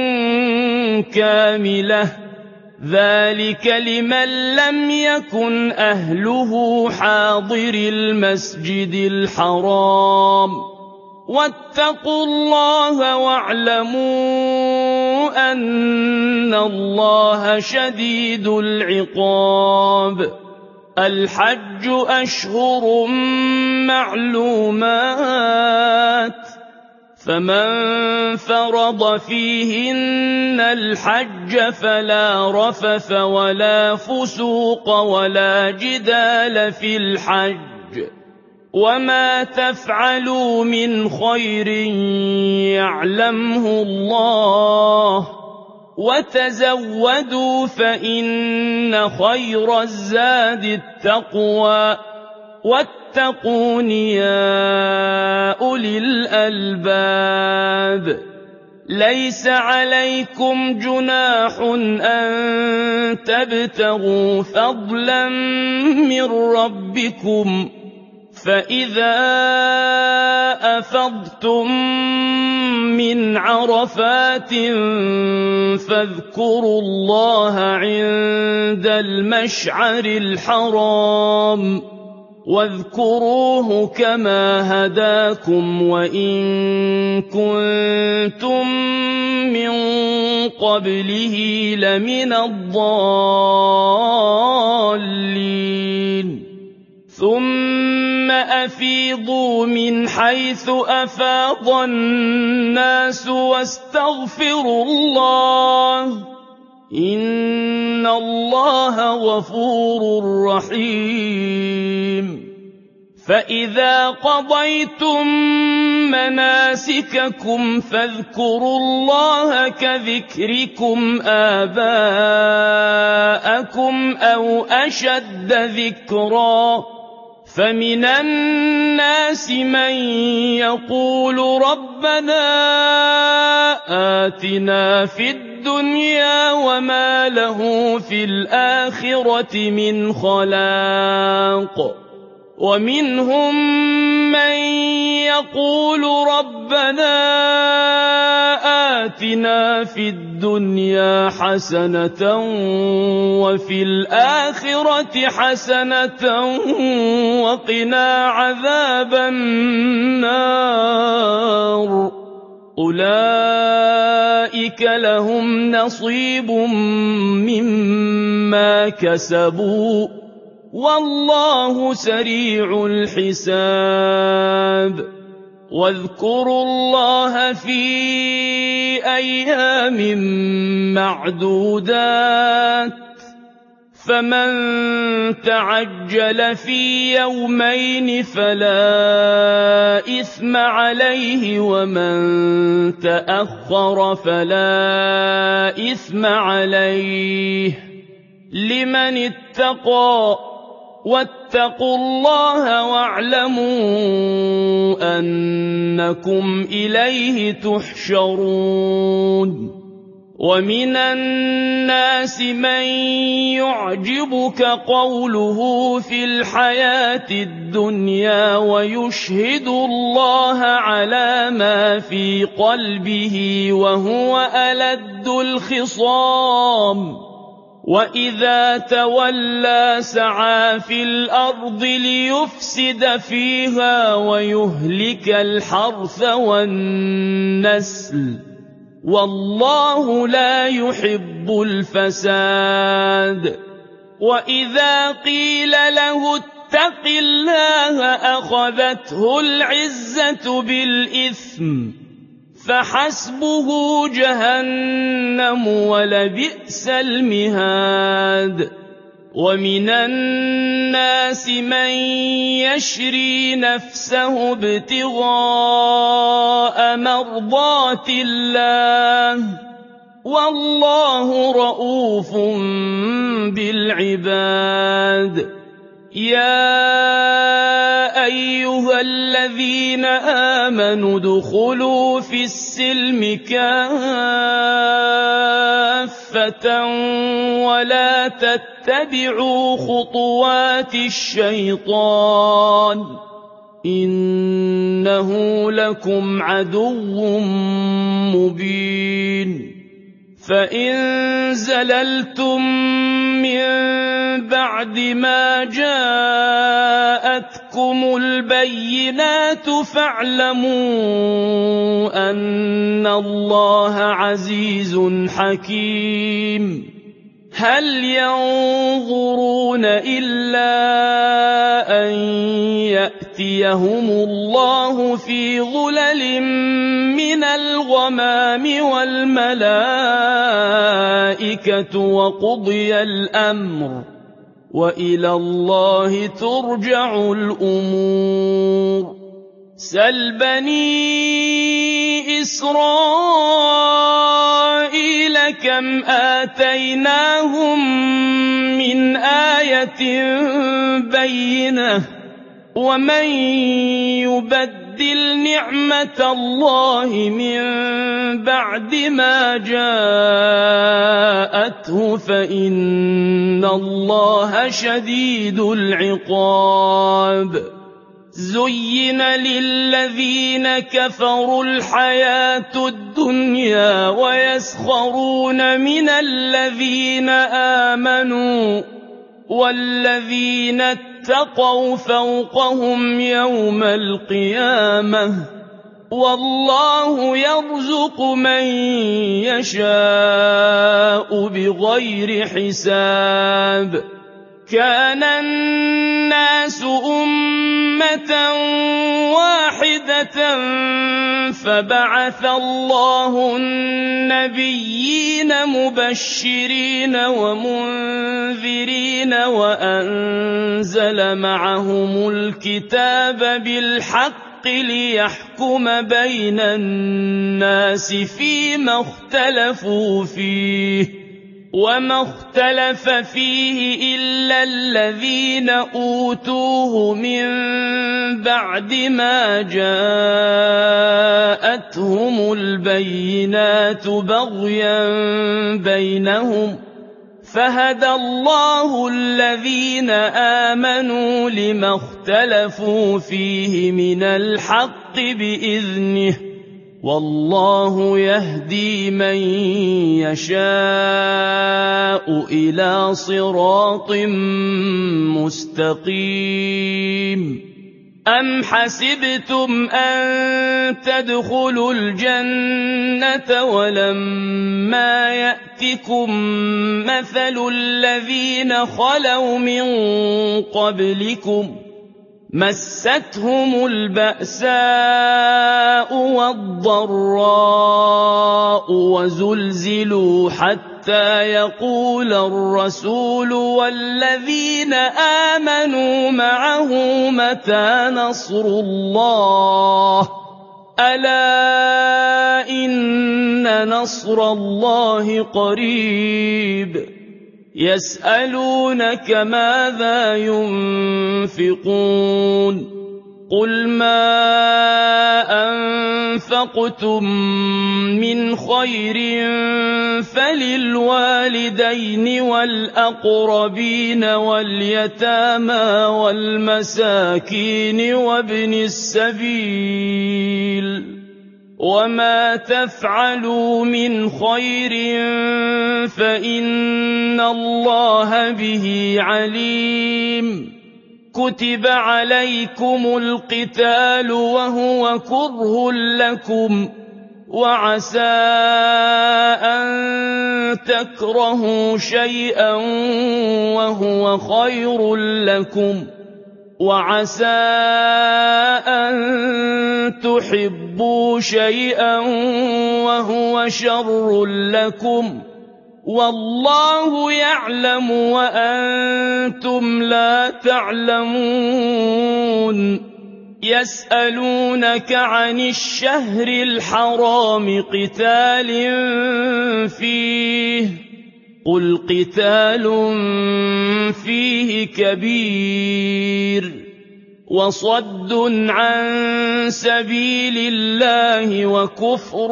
كاملة ذلك لمن لم يكن أهله حاضر المسجد الحرام واتقوا الله واعلموا أن الله شديد العقاب الحج أشهر معلومات فمن فرض فيهن الحج فلا رفث ولا فسوق ولا جدال في الحج وما تفعلوا من خير يعلمه الله وتزودوا فإن خير الزاد التقوى واتقون يا أولي الألباب ليس عليكم جناح أن تبتغوا فضلا من ربكم فإذا أفضتم من عرفات فاذكروا الله عند المشعر الحرام واذكروه كما هداكم وإن كنتم من قبله لمن الضالين ثم أفيضوا من حيث أفاض الناس واستغفروا الله إن الله غفور رحيم فإذا قضيتم مناسككم فاذكروا الله كذكركم آباءكم أو أشد ذكرا فمن الناس من يقول ربنا آتنا في الدنيا وما له في الآخرة من خلاق ومنهم من يقول ربنا آتنا في الدنيا حسنة وفي الآخرة حسنة وقنا عذاب النار أولئك لهم نصيب مما كسبوا والله سريع الحساب واذكروا الله في أيام معدودات فمن تعجل في يومين فلا إثم عليه ومن تأخر فلا إثم عليه لمن اتقى واتقوا الله واعلموا أنكم إليه تحشرون ومن الناس من يعجبك قوله في الحياة الدنيا ويشهد الله على ما في قلبه وهو ألد الخصام وإذا تولى سعى في الأرض ليفسد فيها ويهلك الحرث والنسل والله لا يحب الفساد وإذا قيل له اتق الله أخذته العزة بالإثم فحسبه جهنم ولبئس المهاد ومن الناس من يشري نفسه ابتغاء مرضات الله والله رؤوف بالعباد يا أيها الذين آمنوا ادخلوا في السلم كافة ولا تتبعوا خطوات الشيطان إنه لكم عدو مبين فإن زللتم من بعد ما جاءتكم البينات فاعلموا أن الله عزيز حكيم هل ينظرون إلا أن يأتيهم الله في ظلل من الغمام والملائكة وقضي الأمر وإلى الله ترجع الأمور سل بني إسرائيل كم آتيناهم من آية بينة ومن يبدل يبدل نعمة الله من بعد ما جاءته فإن الله شديد العقاب زين للذين كفروا الحياة الدنيا ويسخرون من الذين آمنوا والذين اتقوا فوقهم يوم القيامة والله يرزق من يشاء بغير حساب كان الناس أمة واحدة فبعث الله النبيين مبشرين ومنذرين وأنزل معهم الكتاب بالحق ليحكم بين الناس فيما اختلفوا فيه وما اختلف فيه إلا الذين أوتوه من بعد ما جاءتهم البينات بغيا بينهم فهدى الله الذين آمنوا لما اختلفوا فيه من الحق بإذنه والله يهدي من يشاء إلى صراط مستقيم أم حسبتم أن تدخلوا الجنة ولما يأتكم مثل الذين خلوا من قبلكم مستهم البأساء والضراء وزلزلوا حتى يقول الرسول والذين آمنوا معه متى نصر الله ألا إن نصر الله قريب يسألونك ماذا ينفقون قل ما أنفقتم من خير فللوالدين والأقربين واليتامى والمساكين وابن السبيل وما تفعلوا من خير فإن الله به عليم كتب عليكم القتال وهو كره لكم وعسى أن تكرهوا شيئا وهو خير لكم وعسى أن تحبوا شيئا وهو شر لكم والله يعلم وأنتم لا تعلمون يسألونك عن الشهر الحرام قتال فيه قل قتال فيه كبير وصد عن سبيل الله وكفر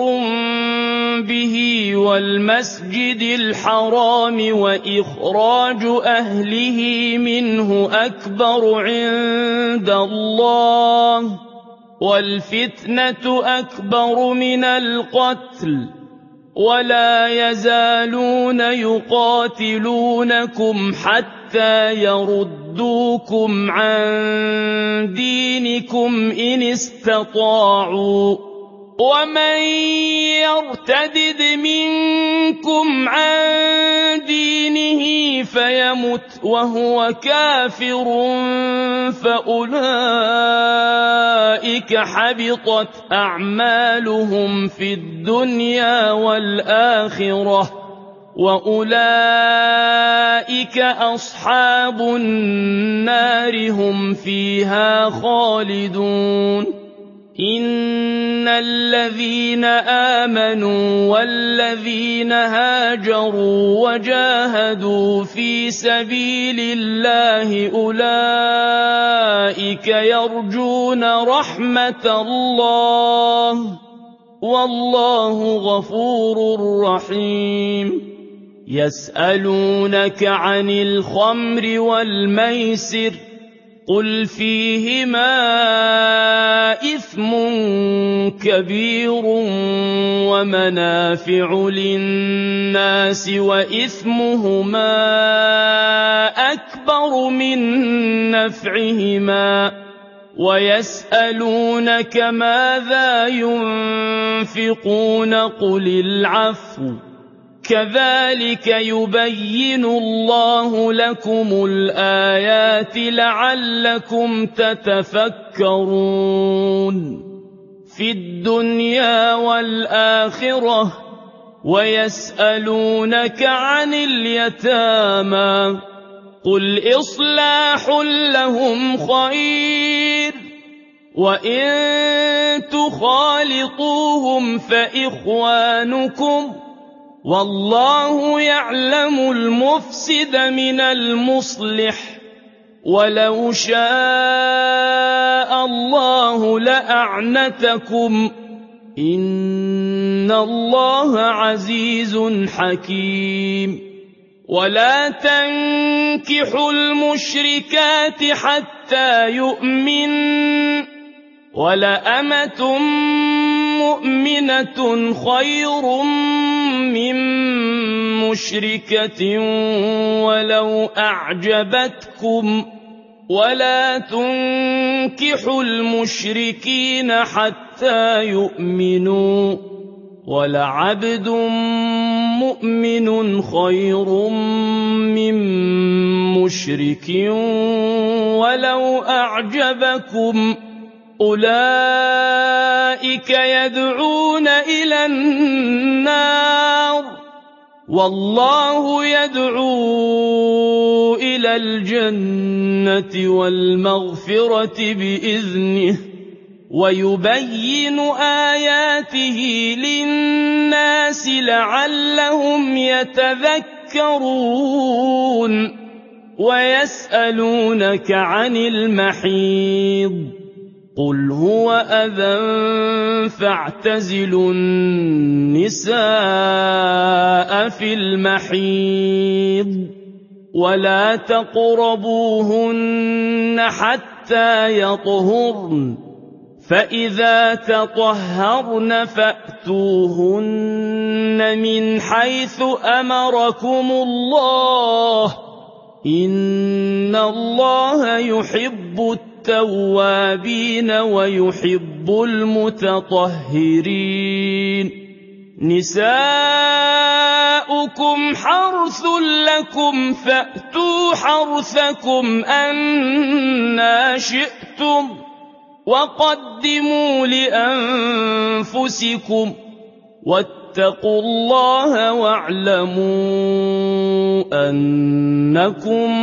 به والمسجد الحرام وإخراج أهله منه أكبر عند الله والفتنة أكبر من القتل ولا يزالون يقاتلونكم حتى يردوكم عن دينكم إن استطاعوا ومن يرتدد منكم عن دينه فيمت وهو كافر فأولئك حبطت أعمالهم في الدنيا والآخرة وأولئك أصحاب النار هم فيها خالدون إن الذين آمنوا والذين هاجروا وجاهدوا في سبيل الله أولئك يرجون رحمة الله والله غفور رحيم يسألونك عن الخمر والميسر قل فيهما إثم كبير ومنافع للناس وإثمهما أكبر من نفعهما ويسألونك ماذا ينفقون قل العفو كذلك يبين الله لكم الآيات لعلكم تتفكرون في الدنيا والآخرة ويسألونك عن اليتامى قل إصلاح لهم خير وإن تخالطوهم فإخوانكم والله يعلم المفسد من المصلح ولو شاء الله لأعنتكم إن الله عزيز حكيم ولا تنكحوا المشركات حتى يؤمن ولأمة مؤمنة خير من مشركة ولو أعجبتكم ولا تنكحوا المشركين حتى يؤمنوا ولعبد مؤمن خير من مشرك ولو أعجبكم أولئك يدعون إلى النار والله يدعو إلى الجنة والمغفرة بإذنه ويبين آياته للناس لعلهم يتذكرون ويسألونك عن المحيض قل هو أذى فاعتزلوا النساء في المحيض ولا تقربوهن حتى يطهرن فإذا تطهرن فأتوهن من حيث أمركم الله إن الله يحب التوابين ويحب المتطهرين نساؤكم حرث لكم فأتوا حرثكم أنى شئتم وقدموا لأنفسكم واتقوا الله واعلموا أنكم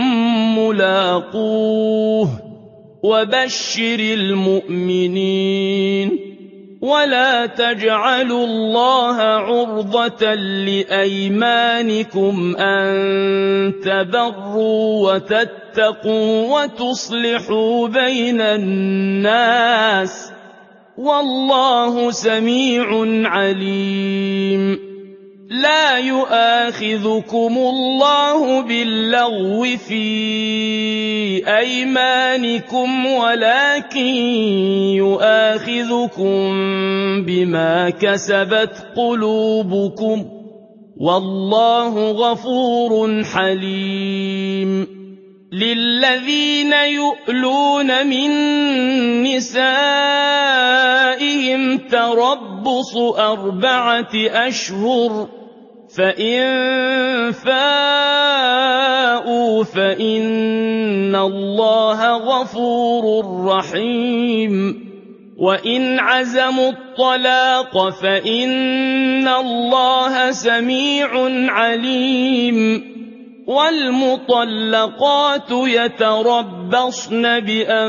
ملاقوه وبشر المؤمنين ولا تجعلوا الله عرضة لأيمانكم أن تبروا وتتقوا وتصلحوا بين الناس والله سميع عليم لا يؤاخذكم الله باللغو في أيمانكم ولكن يؤاخذكم بما كسبت قلوبكم والله غفور حليم للذين يؤلون من نسائهم تربص أربعة أشهر فإن فاءوا فإن الله غفور رحيم وإن عزموا الطلاق فإن الله سميع عليم وَالْمُطَلَّقَاتُ يَتَرَبَّصْنَ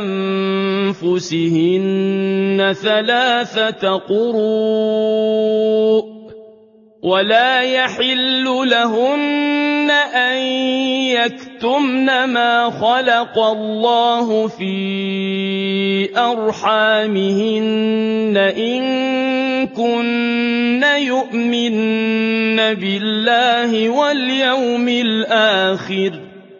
بِأَنفُسِهِنَّ ثَلَاثَةَ قُرُوءٍ ۚ وَلَا يَحِلُّ لَهُنَّ أَن يَكْتُمْنَ مَا خَلَقَ اللَّهُ فِي أَرْحَامِهِنَّ إِن كُنَّ يُؤْمِنَّ بِاللَّهِ وَالْيَوْمِ الْآخِرِ ۚ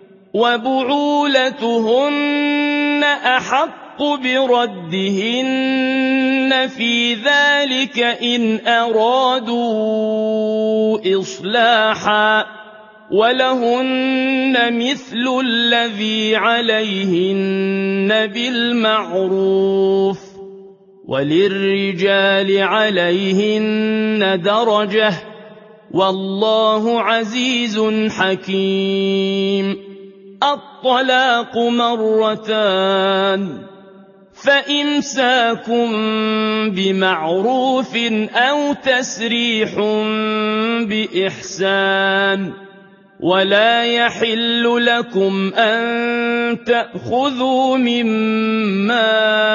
وَبُعُولَتُهُنَّ أَحَقُّ بِرَدِّهِنَّ فِي ذَلِكَ إِنْ أَرَادُوا إِصْلَاحًا ۚ وَلَهُنَّ مِثْلُ الَّذِي عَلَيْهِنَّ بِالْمَعْرُوفِ ۚ وَلِلرِّجَالِ عَلَيْهِنَّ دَرَجَةٌ ۗ وَاللَّهُ عَزِيزٌ حَكِيمٌ. الطَّلَاقُ مَرَّتَانِ ۖ فَإِمْسَاكٌ بِمَعْرُوفٍ أَوْ تَسْرِيحٌ بِإِحْسَانٍ ۗ وَلَا يَحِلُّ لَكُمْ أَن تَأْخُذُوا مِمَّا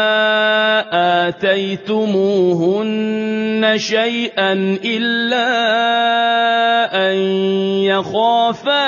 آتَيْتُمُوهُنَّ شَيْئًا إِلَّا أَن يَخَافَا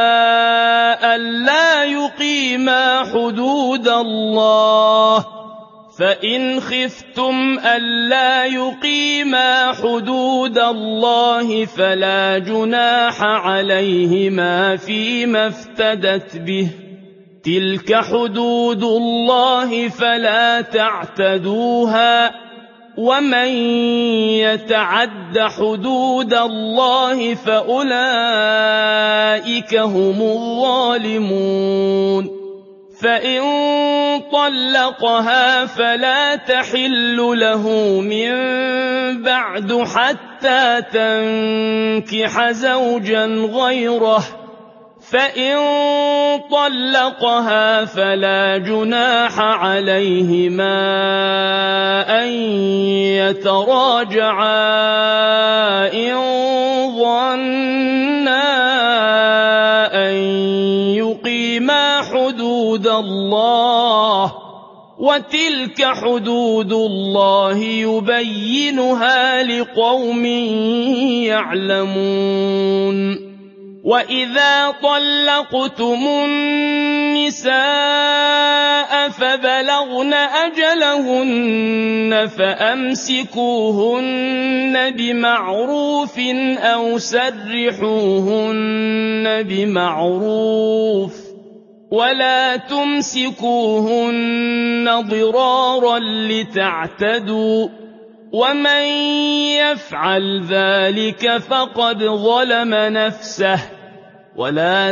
أَلَّا يُقِيمَا حُدُودَ اللَّهِ ۖ فَإِنْ خِفْتُمْ أَلَّا يُقِيمَا حُدُودَ اللَّهِ فَلَا جُنَاحَ عَلَيْهِمَا فِيمَا افْتَدَتْ بِهِ ۗ تِلْكَ حُدُودُ اللَّهِ فَلَا تَعْتَدُوهَا ۚ وَمَن يَتَعَدَّ حُدُودَ اللَّهِ فَأُولَٰئِكَ هُمُ الظَّالِمُونَ. فَإِن طَلَّقَهَا فَلَا تَحِلُّ لَهُ مِن بَعْدُ حَتَّىٰ تَنكِحَ زَوْجًا غَيْرَهُ ۚ فَإِن طَلَّقَهَا فَلَا جُنَاحَ عَلَيْهِمَا أَن يَتَرَاجَعَا إِن ظَنَّا أَن يُقِيمَا حُدُودَ اللَّهِ ۗ وَتِلْكَ حُدُودُ اللَّهِ يُبَيِّنُهَا لِقَوْمٍ يَعْلَمُونَ. وَإِذَا طَلَّقْتُمُ النِّسَاءَ فَبَلَغْنَ أَجَلَهُنَّ فَأَمْسِكُوهُنَّ بِمَعْرُوفٍ أَوْ سَرِّحُوهُنَّ بِمَعْرُوفٍ ۚ وَلَا تُمْسِكُوهُنَّ ضِرَارًا لِّتَعْتَدُوا ۚ وَمَن يَفْعَلْ ذَلِكَ فَقَدْ ظَلَمَ نَفْسَهُ ۚ وَلَا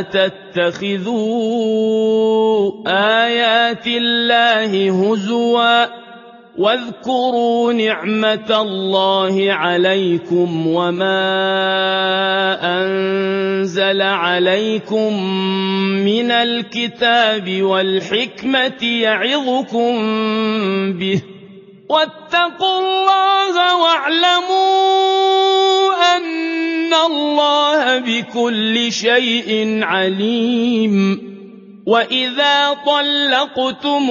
تَتَّخِذُوا آيَاتِ اللَّهِ هُزُوًا ۚ وَاذْكُرُوا نِعْمَةَ اللَّهِ عَلَيْكُمْ وَمَا أَنزَلَ عَلَيْكُم مِّنَ الْكِتَابِ وَالْحِكْمَةِ يَعِظُكُم بِهِ ۚ وَاتَّقُوا اللَّهَ وَاعْلَمُوا أَنَّ اللَّهَ بِكُلِّ شَيْءٍ عَلِيمٌ. وَإِذَا طَلَّقْتُمُ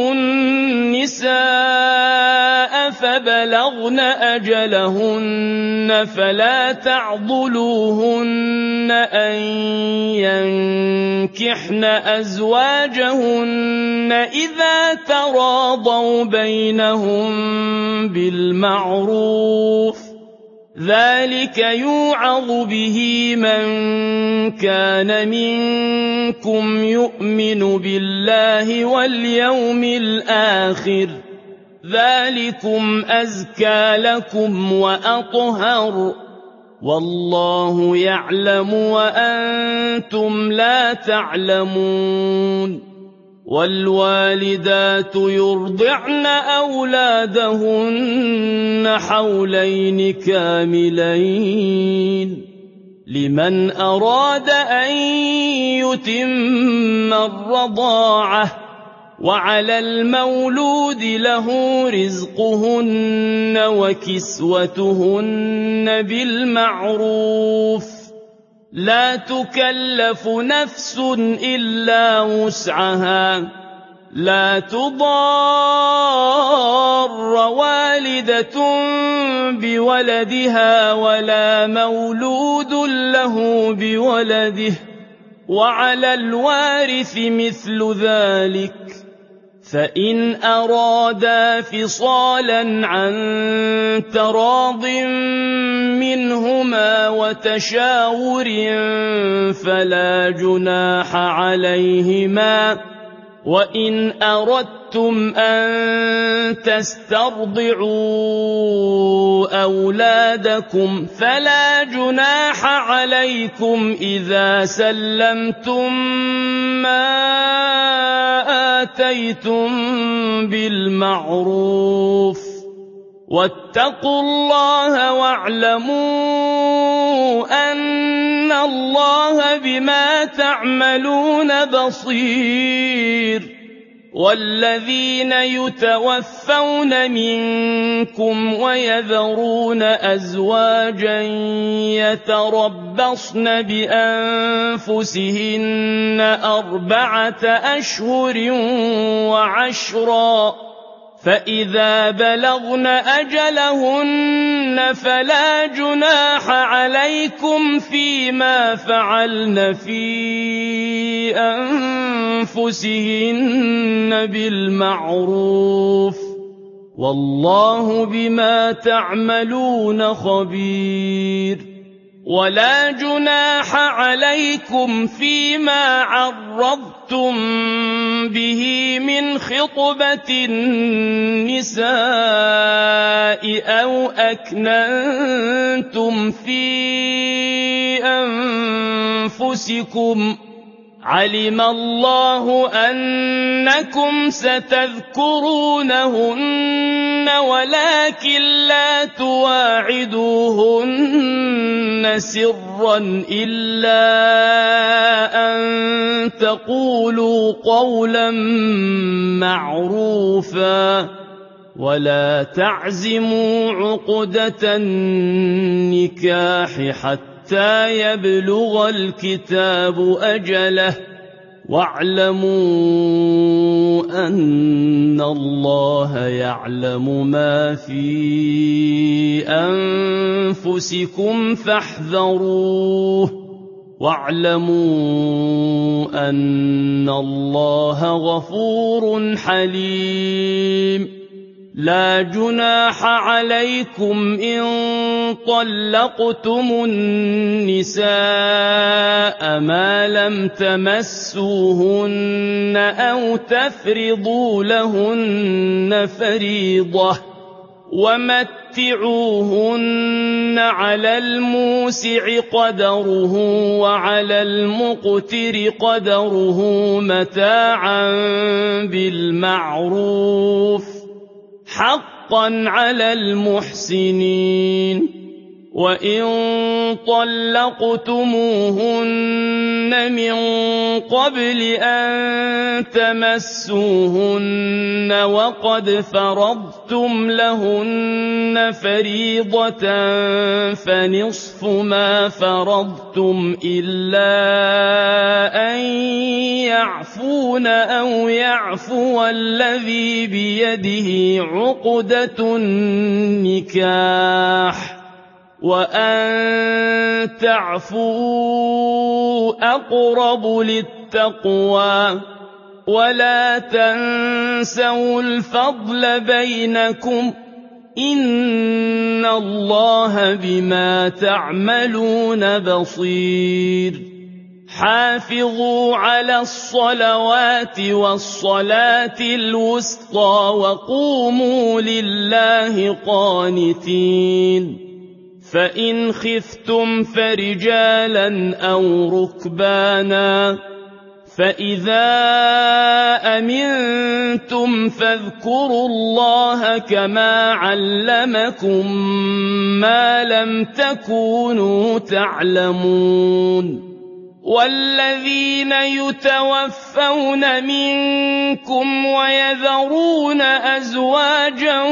النِّسَاءَ فَبَلَغْنَ أَجَلَهُنَّ فَلَا تَعْضُلُوهُنَّ أَن يَنكِحْنَ أَزْوَاجَهُنَّ إِذَا تَرَاضَوْا بَيْنَهُم بِالْمَعْرُوفِ ۗ ذَٰلِكَ يُوعَظُ بِهِ مَن كَانَ مِنكُمْ يُؤْمِنُ بِاللَّهِ وَالْيَوْمِ الْآخِرِ ۗ ذَٰلِكُمْ أَزْكَىٰ لَكُمْ وَأَطْهَرُ ۗ وَاللَّهُ يَعْلَمُ وَأَنتُمْ لَا تَعْلَمُونَ. وَالْوَالِدَاتُ يُرْضِعْنَ أَوْلَادَهُنَّ حَوْلَيْنِ كَامِلَيْنِ لِمَنْ أَرَادَ أَن يُتِمَّ الرَّضَاعَةَ ۚ وَعَلَى الْمَوْلُودِ لَهُ رِزْقُهُنَّ وَكِسْوَتُهُنَّ بِالْمَعْرُوفِ ۚ لا تكلف نفس إلا وسعها لا تضار والدة بولدها ولا مولود له بولده وعلى الوارث مثل ذلك فإن أرادا فصالا عن تراض منهما وتشاور فلا جناح عليهما وإن أردتم أن تسترضعوا أولادكم فلا جناح عليكم إذا سلمتم ما آتيتم بالمعروف واتقوا الله واعلموا أن الله بما تعملون بصير والذين يتوفون منكم ويذرون أزواجا يتربصن بأنفسهن أربعة أشهر وعشرا فإذا بلغن أجلهن فلا جناح عليكم فيما فعلن في أنفسهن بالمعروف والله بما تعملون خبير ولا جناح عليكم فيما عرضتم به من خطبة النساء أو أكننتم في أنفسكم علم الله أنكم ستذكرونهن ولكن لا تواعدوهن سرا إلا أن تقولوا قولا معروفا ولا تعزموا عقدة النكاح حتى حتى يبلغ الكتاب أجله واعلموا أن الله يعلم ما في أنفسكم فاحذروه واعلموا أن الله غفور حليم لا جناح عليكم إن طلقتم النساء ما لم تمسوهن أو تفرضوا لهن فريضة ومتعوهن على الموسع قدره وعلى المقتر قدره متاعا بالمعروف حقا على المحسنين وإن طلقتموهن من قبل أن تمسوهن وقد فرضتم لهن فريضة فنصف ما فرضتم إلا أن يعفون أو يعفو الذي بيده عقدة النكاح وأن تعفوا أقرب للتقوى ولا تنسوا الفضل بينكم إن الله بما تعملون بصير حافظوا على الصلوات والصلاة الوسطى وقوموا لله قانتين فإن خفتم فرجالا أو ركبانا فإذا أمنتم فاذكروا الله كما علمكم ما لم تكونوا تعلمون والذين يتوفون منكم ويذرون أزواجا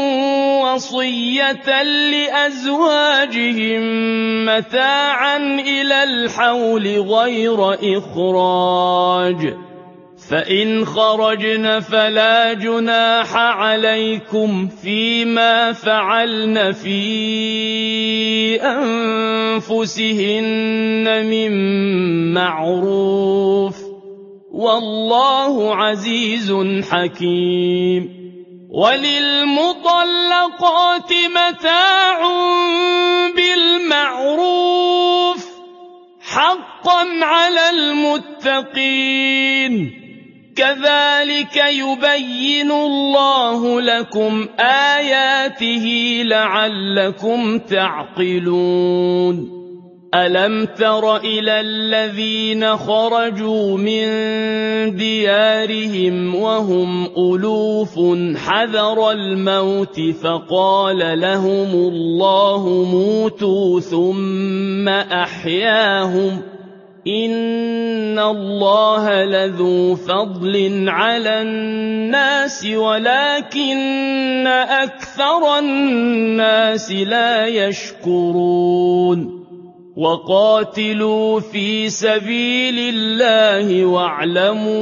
وصية لأزواجهم متاعا إلى الحول غير إخراج، فإن خرجن فلا جناح عليكم فيما فعلن في أنفسهن من معروف، والله عزيز حكيم. وللمطلقات متاع بالمعروف حقا على المتقين، كذلك يبين الله لكم آياته لعلكم تعقلون. ألم تر إلى الذين خرجوا من ديارهم وهم ألوف حذر الموت فقال لهم الله موتوا ثم أحياهم، إن الله لذو فضل على الناس ولكن أكثر الناس لا يشكرون. وقاتلوا في سبيل الله واعلموا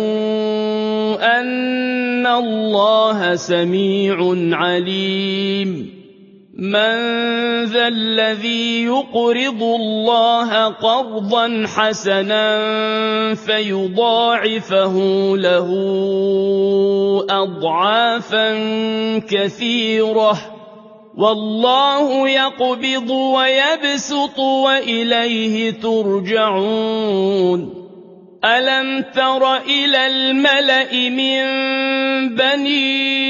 أن الله سميع عليم. من ذا الذي يقرض الله قرضا حسنا فيضاعفه له أضعافا كثيرة، والله يقبض ويبسط وإليه ترجعون. ألم تر إلى الملأ من بني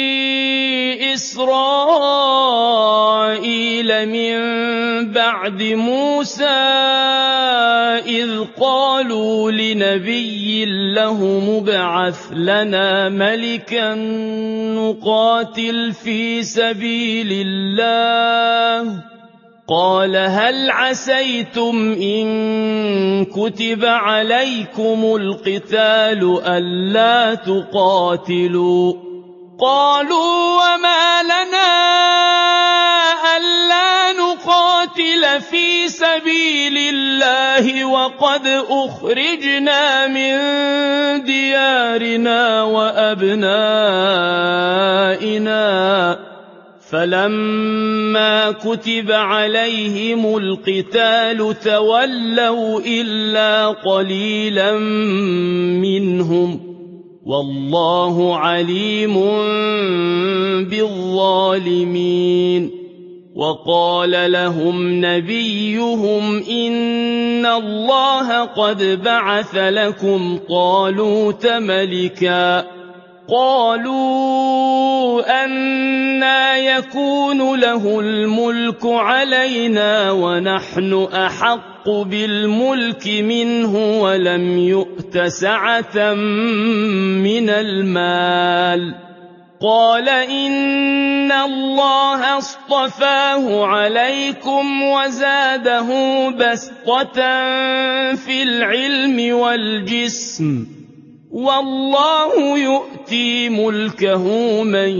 إسرائيل من بعد موسى إذ قالوا لنبي له مبعث لنا ملكا نقاتل في سبيل الله، قال هل عسيتم إن كتب عليكم القتال ألا تقاتلوا؟ قالوا وما لنا ألا نقاتل في سبيل الله وقد أخرجنا من ديارنا وأبنائنا، فلما كتب عليهم القتال تولوا إلا قليلا منهم، والله عليم بالظالمين. وقال لهم نبيهم إن الله قد بعث لكم طالوت ملكا، قالوا أنى يكون له الملك علينا ونحن أحق بالملك منه ولم يؤت سعة من المال، قال إن الله اصطفاه عليكم وزاده بسطة في العلم والجسم، والله يؤتي ملكه من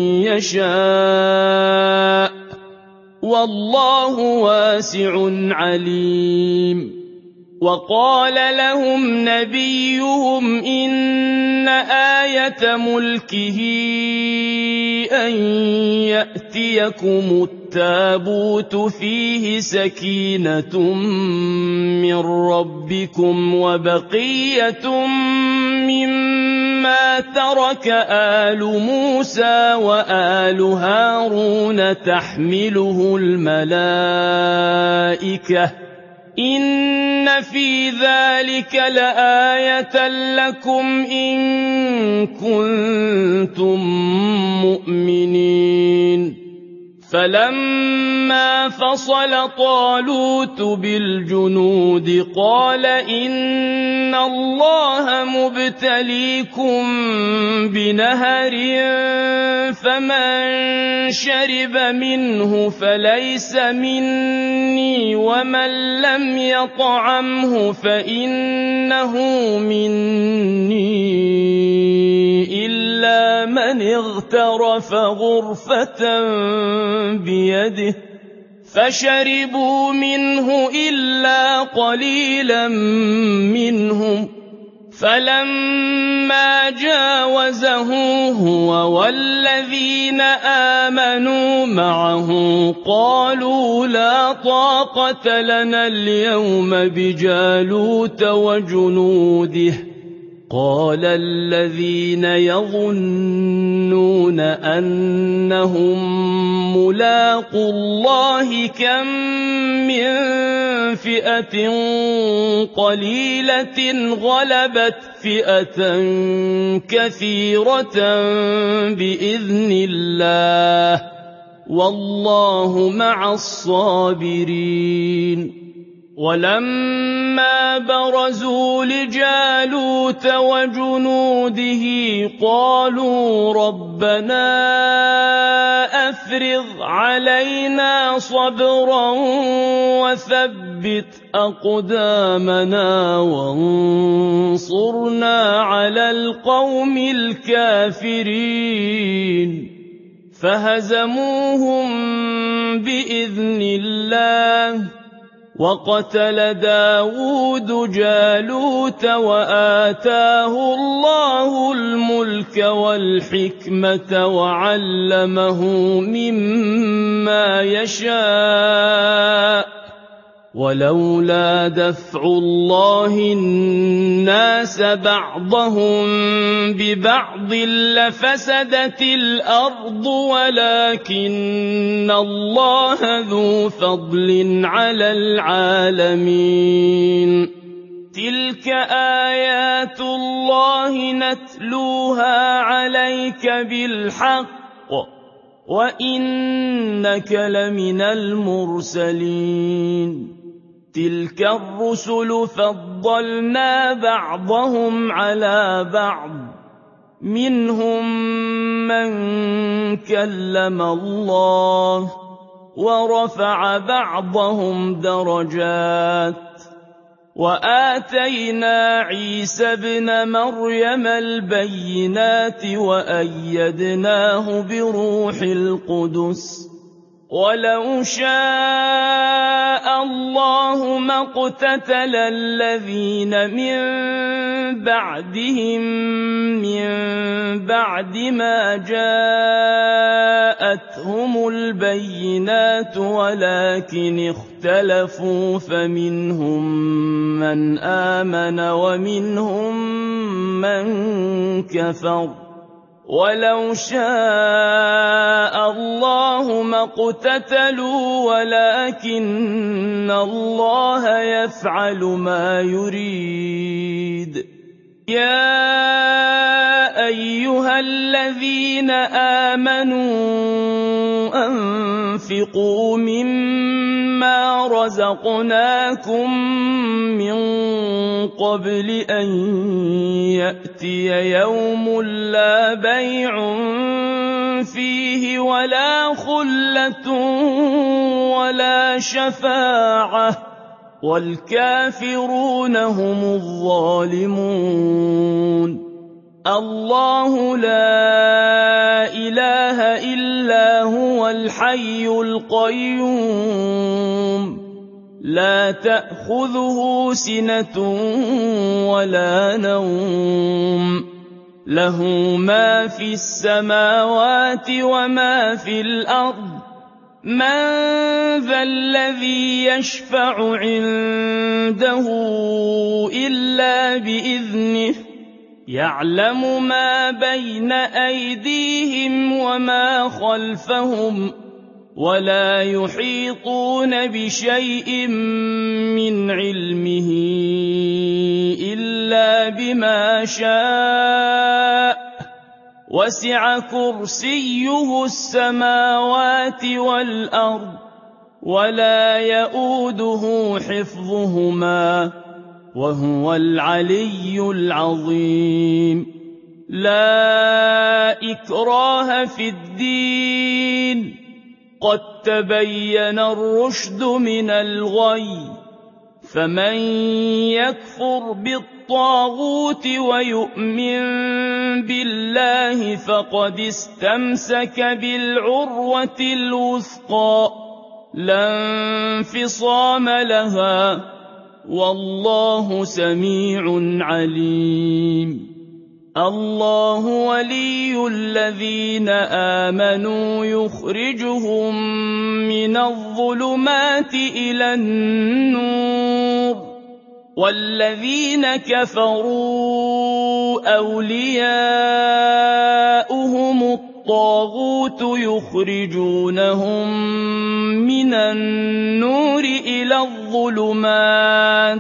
يشاء، والله واسع عليم. وقال لهم نبيهم إن آية ملكه أن يأتيكم التابوت فيه سكينة من ربكم وبقية مما ترك آل موسى وآل هارون تحمله الملائكة، إن في ذلك لآية لكم إن كنتم مؤمنين. فَلَمَّا فَصَلَ طَالُوتُ بِالْجُنُودِ قَالَ إِنَّ اللَّهَ مُبْتَلِيكُم بِنَهَرٍ فَمَن شَرِبَ مِنْهُ فَلَيْسَ مِنِّي وَمَن لَّمْ يَطْعَمْهُ فَإِنَّهُ مِنِّي إِلَّا مَنِ اغْتَرَفَ غُرْفَةً بِيَدِهِ فَشَرِبُوا مِنْهُ إِلَّا قَلِيلًا مِّنْهُمْ فَلَمَّا جَاوَزَهُ هُوَ وَالَّذِينَ آمَنُوا مَعَهُ قَالُوا لَا طَاقَةَ لَنَا الْيَوْمَ بِجَالُوتَ وَجُنُودِهِ قَالَ الَّذِينَ يَظُنُّونَ أَنَّهُم مُّلَاقُو اللَّهِ كَم مِّن فِئَةٍ قَلِيلَةٍ غَلَبَتْ فِئَةً كَثِيرَةً بِإِذْنِ اللَّهِ ۗ وَاللَّهُ مَعَ الصَّابِرِينَ. وَلَمَّا بَرَزُوا لِجَالُوتَ وَجُنُودِهِ قَالُوا رَبَّنَا أَفْرِغْ عَلَيْنَا صَبْرًا وَثَبِّتْ أَقْدَامَنَا وَانصُرْنَا عَلَى الْقَوْمِ الْكَافِرِينَ فَهَزَمُوهُم بِإِذْنِ اللَّهِ ۗ وَقَتَلَ دَاوُودُ جَالُوتَ وَآتَاهُ اللَّهُ الْمُلْكَ وَالْحِكْمَةَ وَعَلَّمَهُ مِمَّا يَشَاءُ ۗ وَلَوْلَا دَفْعُ اللَّهِ النَّاسَ بَعْضَهُم بِبَعْضٍ لَّفَسَدَتِ الْأَرْضُ وَلَٰكِنَّ اللَّهَ ذُو فَضْلٍ عَلَى الْعَالَمِينَ. تِلْكَ آيَاتُ اللَّهِ نَتْلُوهَا عَلَيْكَ بِالْحَقِّ ۚ وَإِنَّكَ لَمِنَ الْمُرْسَلِينَ. تِلْكَ الرُّسُلُ فَضَّلْنَا بَعْضَهُمْ عَلَىٰ بَعْضٍ ۖ مِّنْهُم مَّن كَلَّمَ اللَّهُ ۖ وَرَفَعَ بَعْضَهُمْ دَرَجَاتٍ ۚ وَآتَيْنَا عِيسَى ابْنَ مَرْيَمَ الْبَيِّنَاتِ وَأَيَّدْنَاهُ بِرُوحِ الْقُدُسِ ۗ وَلَوْ شَاءَ اللَّهُ مَا اقْتَتَلَ الَّذِينَ مِن بَعْدِهِم مِّن بَعْدِ مَا جَاءَتْهُمُ الْبَيِّنَاتُ وَلَٰكِنِ اخْتَلَفُوا فَمِنْهُم مَّنْ آمَنَ وَمِنْهُم مَّن كَفَرَ ۚ وَلَوْ شَاءَ اللَّهُ مَا اقْتَتَلُوا وَلَٰكِنَّ اللَّهَ يَفْعَلُ مَا يُرِيدُ. يَا أَيُّهَا الَّذِينَ آمَنُوا أَنفِقُوا مِمَّا رَزَقْنَاكُم مِّن قَبْلِ أَن يَأْتِيَ يَوْمٌ لَّا بَيْعٌ فِيهِ وَلَا خُلَّةٌ وَلَا شَفَاعَةٌ ۗ وَالْكَافِرُونَ هُمُ الظَّالِمُونَ. اللَّهُ لَا إِلَٰهَ إِلَّا هُوَ الْحَيُّ الْقَيُّومُ لَا تَأْخُذُهُ سِنَةٌ وَلَا نَوْمٌ لَّهُ مَا فِي السَّمَاوَاتِ وَمَا فِي الْأَرْضِ مَن ذَا الَّذِي يَشْفَعُ عِندَهُ إِلَّا بِإِذْنِهِ يَعْلَمُ مَا بَيْنَ أَيْدِيهِمْ وَمَا خَلْفَهُمْ وَلَا يُحِيطُونَ بِشَيْءٍ مِّنْ عِلْمِهِ إِلَّا بِمَا شَاءَ وسع كرسيه السماوات والأرض ولا يئوده حفظهما وهو العلي العظيم لا إكراه في الدين قد تبين الرشد من الغي فمن يكفر بالطاغوت ويؤمن بالله فقد استمسك بالعروة الوثقى لا انفصام لها والله سميع عليم الله ولي الذين آمنوا يخرجهم من الظلمات إلى النور والذين كفروا أولياؤهم الطاغوت يخرجونهم من النور إلى الظلمات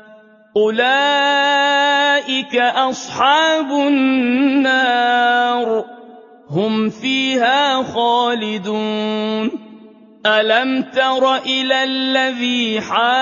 أولئك أصحاب النار هم فيها خالدون ألم تر إلى الذي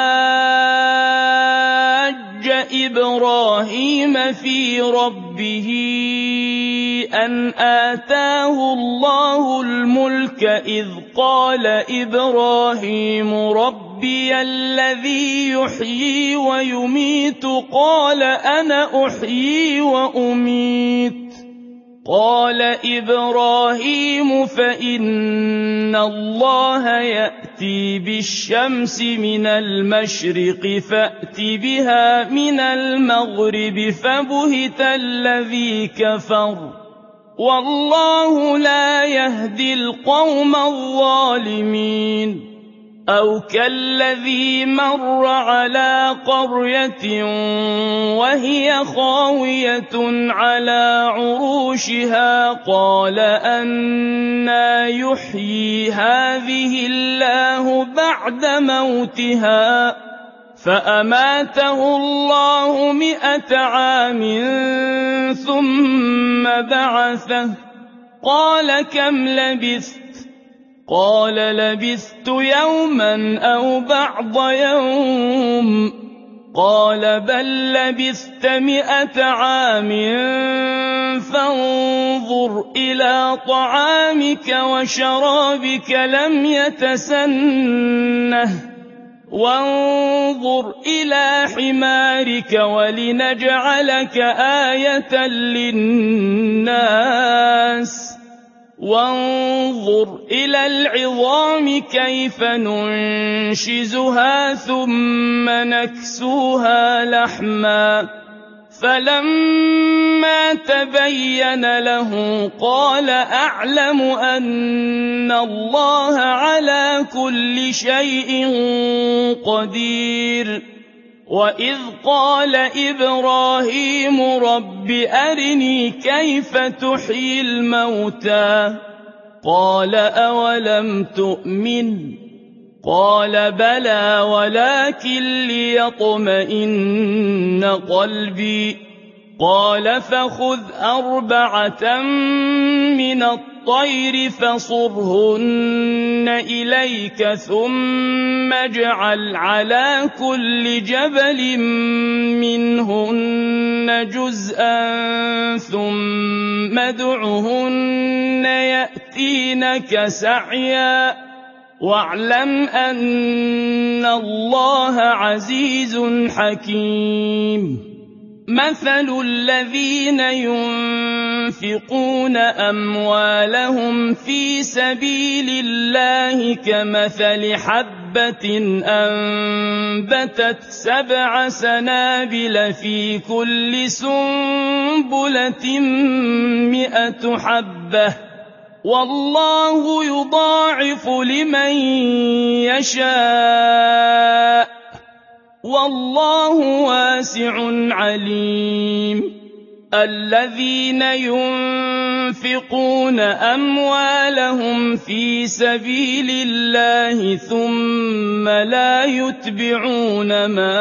حاج إبراهيم في ربه أن آتاه الله الملك إذ قال إبراهيم ربي الذي يحيي ويميت قال أنا أحيي وأميت قال إبراهيم فإن الله يأتي بالشمس من المشرق فأت بها من المغرب فبهت الذي كفر والله لا يهدي القوم الظالمين أو كالذي مر على قرية وهي خاوية على عروشها قال أنى يحيي هذه الله بعد موتها فأماته الله مئة عام ثم بعثه قال كم لبثت قال لبثت يوما أو بعض يوم قال بل لبثت مئة عام فانظر إلى طعامك وشرابك لم يتسنه وانظر إلى حمارك ولنجعلك آية للناس وانظر إلى العظام كيف ننشزها ثم نكسوها لحما فلما تبين له قال أعلم أن الله على كل شيء قدير وإذ قال إبراهيم رب أرني كيف تحيي الموتى قال أولم تؤمن قال بلى ولكن ليطمئن قلبي قال فخذ أربعة من الطير فصرهن إليك ثم اجعل على كل جبل منهن جزءا ثم ادعهن يأتينك سعيا واعلم أن الله عزيز حكيم مثل الذين ينفقون أموالهم في سبيل الله كمثل حبة أنبتت سبع سنابل في كل سنبلة مئة حبة والله يضاعف لمن يشاء والله واسع عليم الذين ينفقون أموالهم في سبيل الله ثم لا يتبعون ما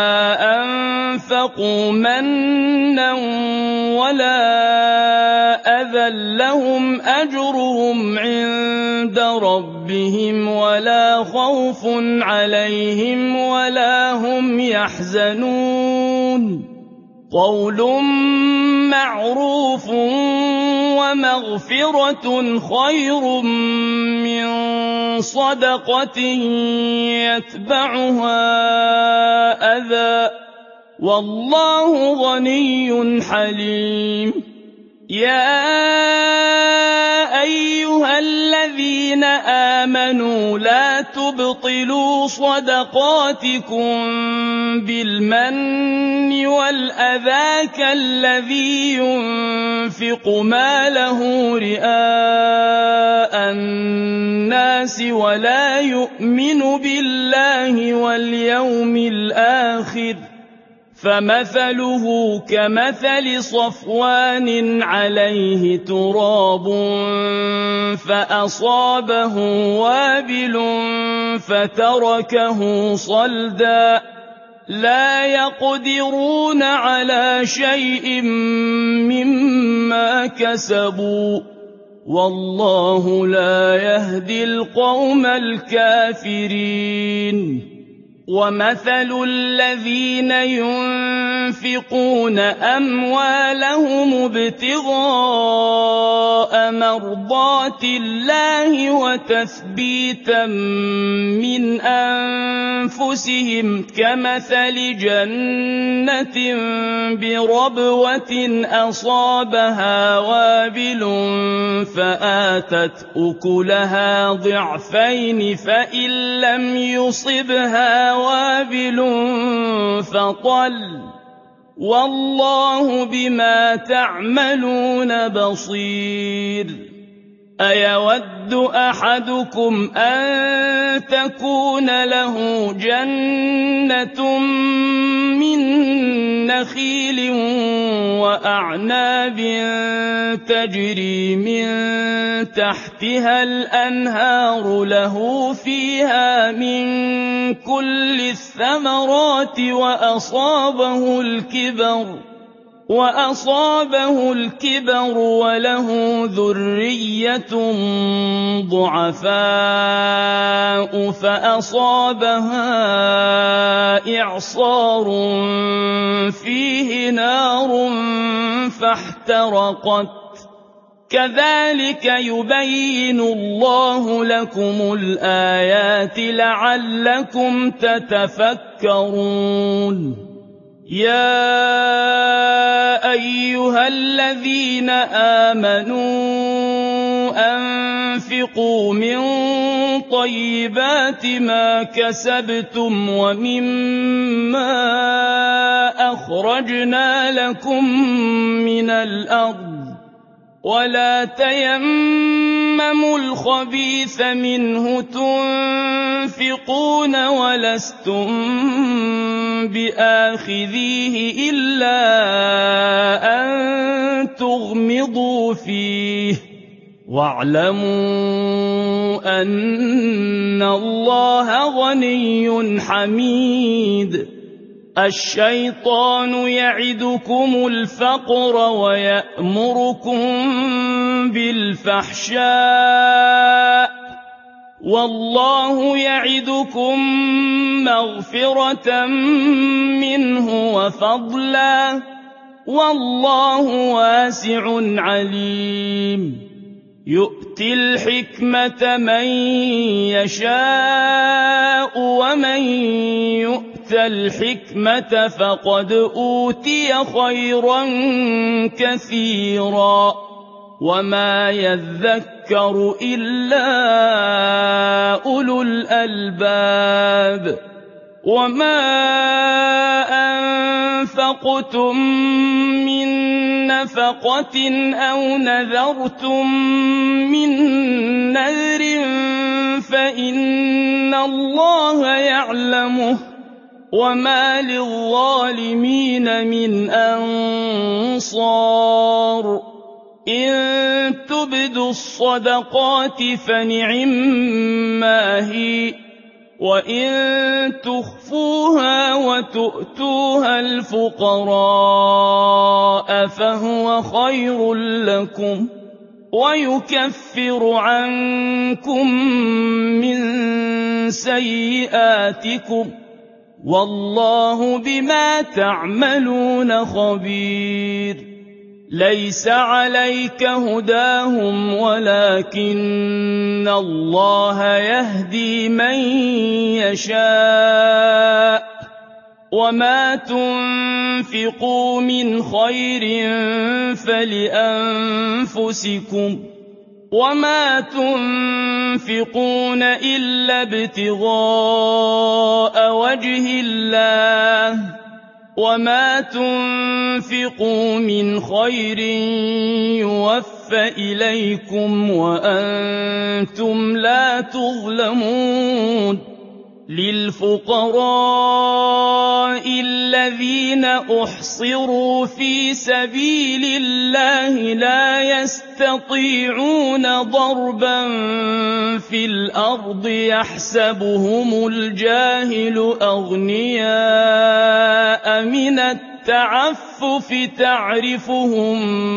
أنفقوا منا ولا يأذن لهم أجرهم عند ربهم ولا خوف عليهم ولا هم يحزنون قول معروف ومغفرة خير من صدقة يتبعها أذى والله غني حليم يا أيها الذين آمنوا لا تبطلوا صدقاتكم بالمن والأذى كالذي ينفق ماله رئاء الناس ولا يؤمن بالله واليوم الآخر فمثله كمثل صفوان عليه تراب فأصابه وابل فتركه صلدا لا يقدرون على شيء مما كسبوا والله لا يهدي القوم الكافرين ومثل الذين ينفقون أموالهم ابتغاء مرضات الله وتثبيتا من أنفسهم كمثل جنة بربوة أصابها وابل فآتت أكلها ضعفين فإن لم يصبها وابل فطل والله بما تعملون بصير أيود أحدكم أن تكون له جنة من نخيل وأعناب تجري من تحتها الأنهار له فيها من كل الثمرات وأصابه الكبر وأصابه الكبر وله ذرية ضعفاء فأصابها إعصار فيه نار فاحترقت كذلك يبين الله لكم الآيات لعلكم تتفكرون يا أيها الذين آمنوا أنفقوا من طيبات ما كسبتم ومما أخرجنا لكم من الأرض ولا تيمموا الخبيث منه تنفقون ولستم بآخذيه إلا أن تغمضوا فيه واعلموا أن الله غني حميد الشيطان يعدكم الفقر ويأمركم بالفحشاء والله يعدكم مغفرة منه وفضلا والله واسع عليم يؤتي الحكمة من يشاء ومن يؤت الحكمة فقد أوتي خيرا كثيرا وما يذكر إلا أولو الألباب وما أنفقتم من نفقة أو نذرتم من نذر فإن الله يعلمه وما للظالمين من أنصار إن تبدوا الصدقات فنعما هي وإن تخفوها وتؤتوها الفقراء فهو خير لكم ويكفر عنكم من سيئاتكم والله بما تعملون خبير ليس عليك هداهم ولكن الله يهدي من يشاء وما تنفقوا من خير فلأنفسكم وما تنفقون إلا ابتغاء وجه الله وما تنفقوا من خير يوفى إليكم وأنتم لا تظلمون للفقراء الذين أحصروا في سبيل الله لا يستطيعون ضربا في الأرض يحسبهم الجاهل أغنياء من التعفف تعرفهم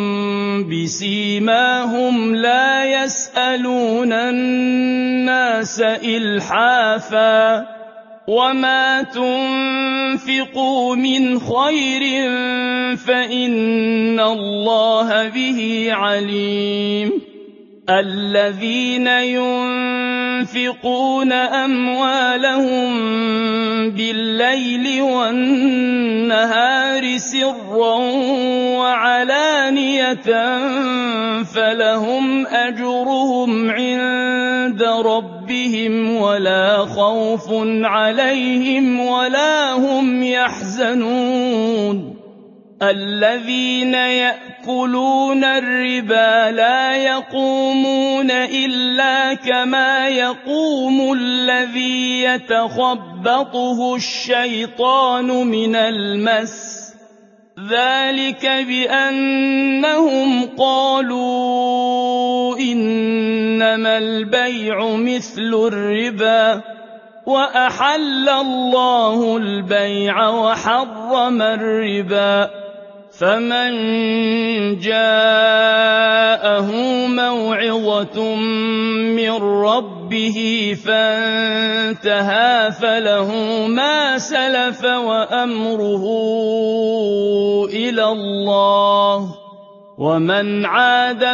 بسيماهم لا يسألون الناس إلحافا وما تنفقوا من خير فإن الله به عليم الذين ينفقون أموالهم بالليل والنهار سرا وعلانية فلهم أجرهم عند ربهم ولا خوف عليهم ولا هم يحزنون الذين يأكلون الربا لا يقومون إلا كما يقوم الذي يتخبطه الشيطان من المس ذلك بأنهم قالوا إنما البيع مثل الربا وأحل الله البيع وحرم الربا فمن جاءه موعظة من ربه فانتهى فله ما سلف وأمره إلى الله ومن عاد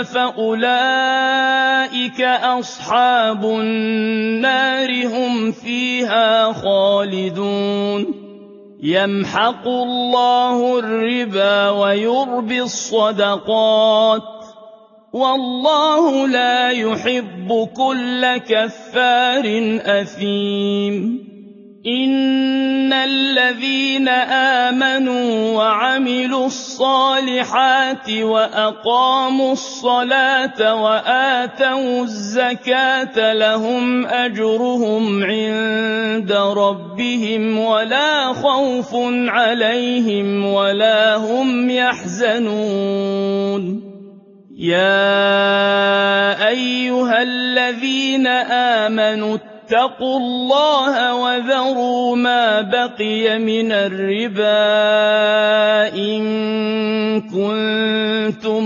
فأولئك أصحاب النار هم فيها خالدون يمحق الله الربا ويربي الصدقات والله لا يحب كل كفار أثيم إن الذين آمنوا وعملوا الصالحات وأقاموا الصلاة وآتوا الزكاة لهم أجرهم عند ربهم ولا خوف عليهم ولا هم يحزنون يا أيها الذين آمنوا اتقوا الله وذروا ما بقي من الربا إن كنتم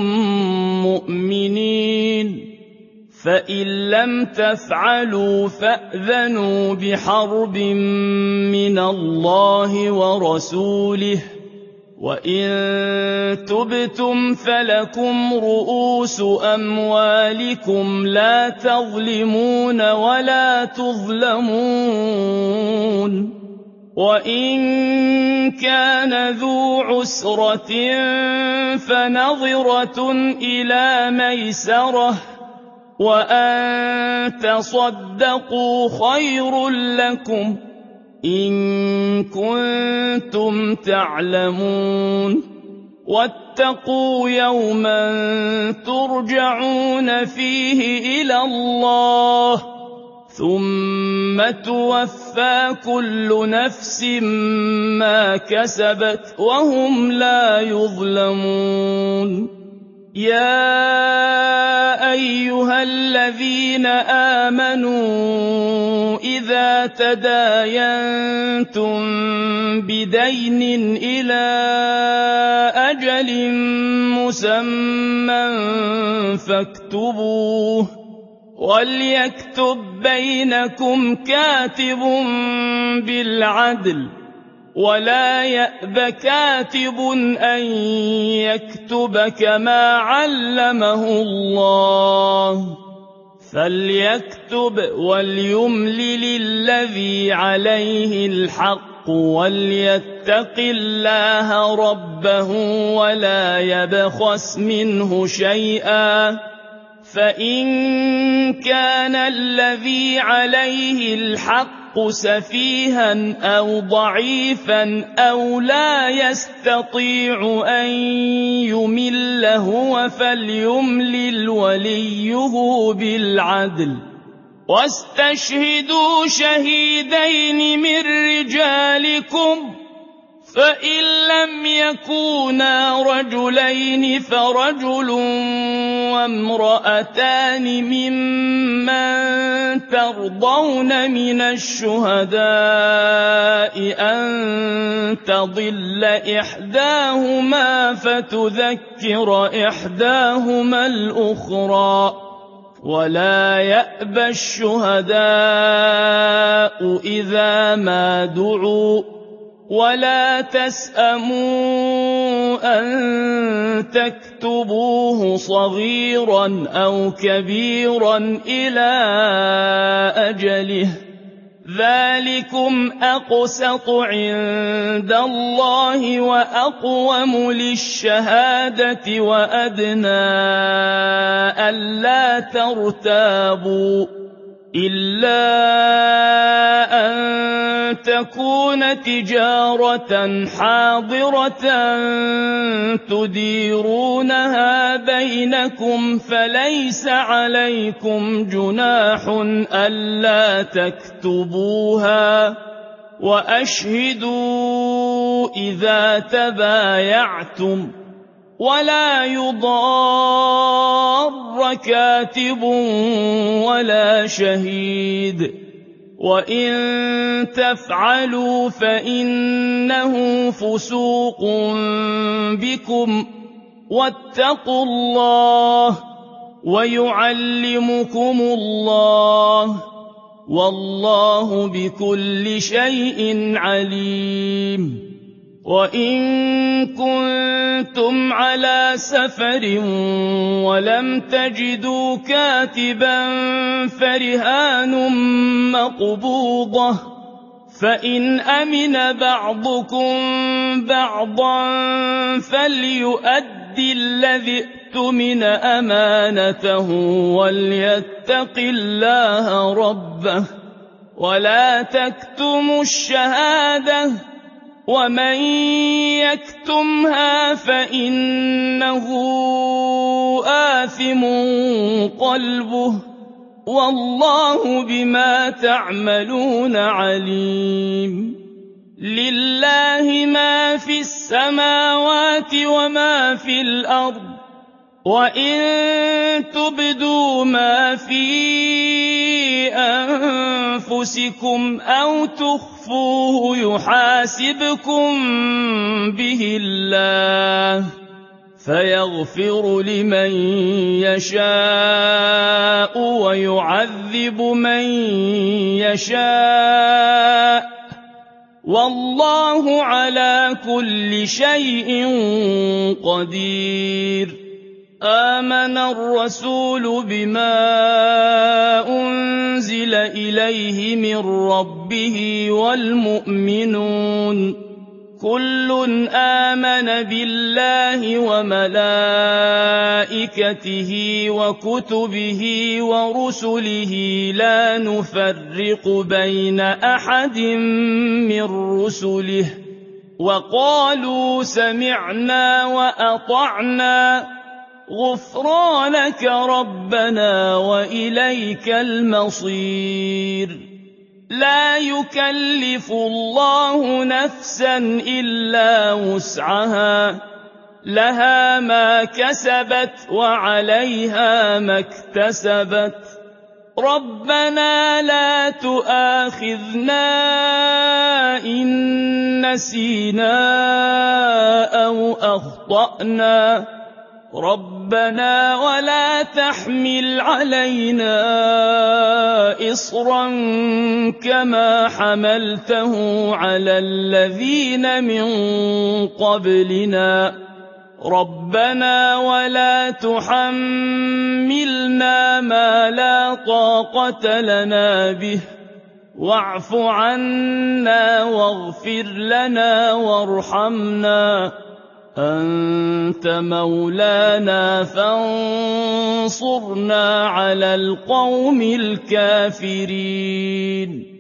مؤمنين فإن لم تفعلوا فأذنوا بحرب من الله ورسوله وإن تبتم فلكم رؤوس أموالكم لا تظلمون ولا تظلمون وإن كان ذو عسرة فنظرة إلى ميسرة وأن تصدقوا خير لكم إن كنتم تعلمون واتقوا يوما ترجعون فيه إلى الله ثم توفى كل نفس ما كسبت وهم لا يظلمون يا أيها الذين آمنوا إذا تداينتم بدين إلى أجل مسمى فاكتبوه وليكتب بينكم كاتب بالعدل ولا يأب كاتب أن يكتب كما علمه الله فليكتب وليملل الذي عليه الحق وليتق الله ربه ولا يبخس منه شيئا فإن كان الذي عليه الحق سفيها أو ضعيفا أو لا يستطيع أن يمل هو فليملل وليه بالعدل واستشهدوا شهيدين من رجالكم فإن لم يكونا رجلين فرجل وامرأتان ممن ترضون من الشهداء أن تضل إحداهما فتذكر إحداهما الأخرى ولا يأبى الشهداء إذا ما دعوا ولا تسأموا أن تكتبوه صغيرا أو كبيرا إلى أجله ذلكم أقسط عند الله وأقوم للشهادة وأدنى ألا ترتابوا إلا أن تكون تجارة حاضرة تديرونها بينكم فليس عليكم جناح ألا تكتبوها وأشهدوا إذا تبايعتم ولا يضار كاتب ولا شهيد وإن تفعلوا فإنه فسوق بكم واتقوا الله ويعلمكم الله والله بكل شيء عليم وإن كنتم على سفر ولم تجدوا كاتبا فرهان مقبوضة فإن أمن بعضكم بعضا فليؤدي الذي اؤتمن أمانته وليتق الله ربه ولا تكتموا الشهادة ومن يكتمها فإنه آثم قلبه والله بما تعملون عليم لله ما في السماوات وما في الأرض وإن تبدوا ما في أنفسكم أو تخفوه يحاسبكم به الله فيغفر لمن يشاء ويعذب من يشاء والله على كل شيء قدير آمن الرسول بما أنزل إليه من ربه والمؤمنون كل آمن بالله وملائكته وكتبه ورسله لا نفرق بين أحد من رسله وقالوا سمعنا وأطعنا غفرانك ربنا وإليك المصير لا يكلف الله نفسا إلا وسعها لها ما كسبت وعليها ما اكتسبت رَبَّنَا لَا تُؤَاخِذْنَا إِن نَّسِينَا أَوْ أَخْطَأْنَا رَبَّنَا وَلَا تَحْمِلْ عَلَيْنَا إِصْرًا كَمَا حَمَلْتَهُ عَلَى الَّذِينَ مِن قَبْلِنَا رَبَّنَا وَلَا تُحَمِّلْنَا مَا لَا طَاقَةَ لَنَا بِهِ وَاعْفُ عَنَّا وَاغْفِرْ لَنَا وَارْحَمْنَا أَنتَ مَوْلَانَا فَانصُرْنَا عَلَى الْقَوْمِ الْكَافِرِينَ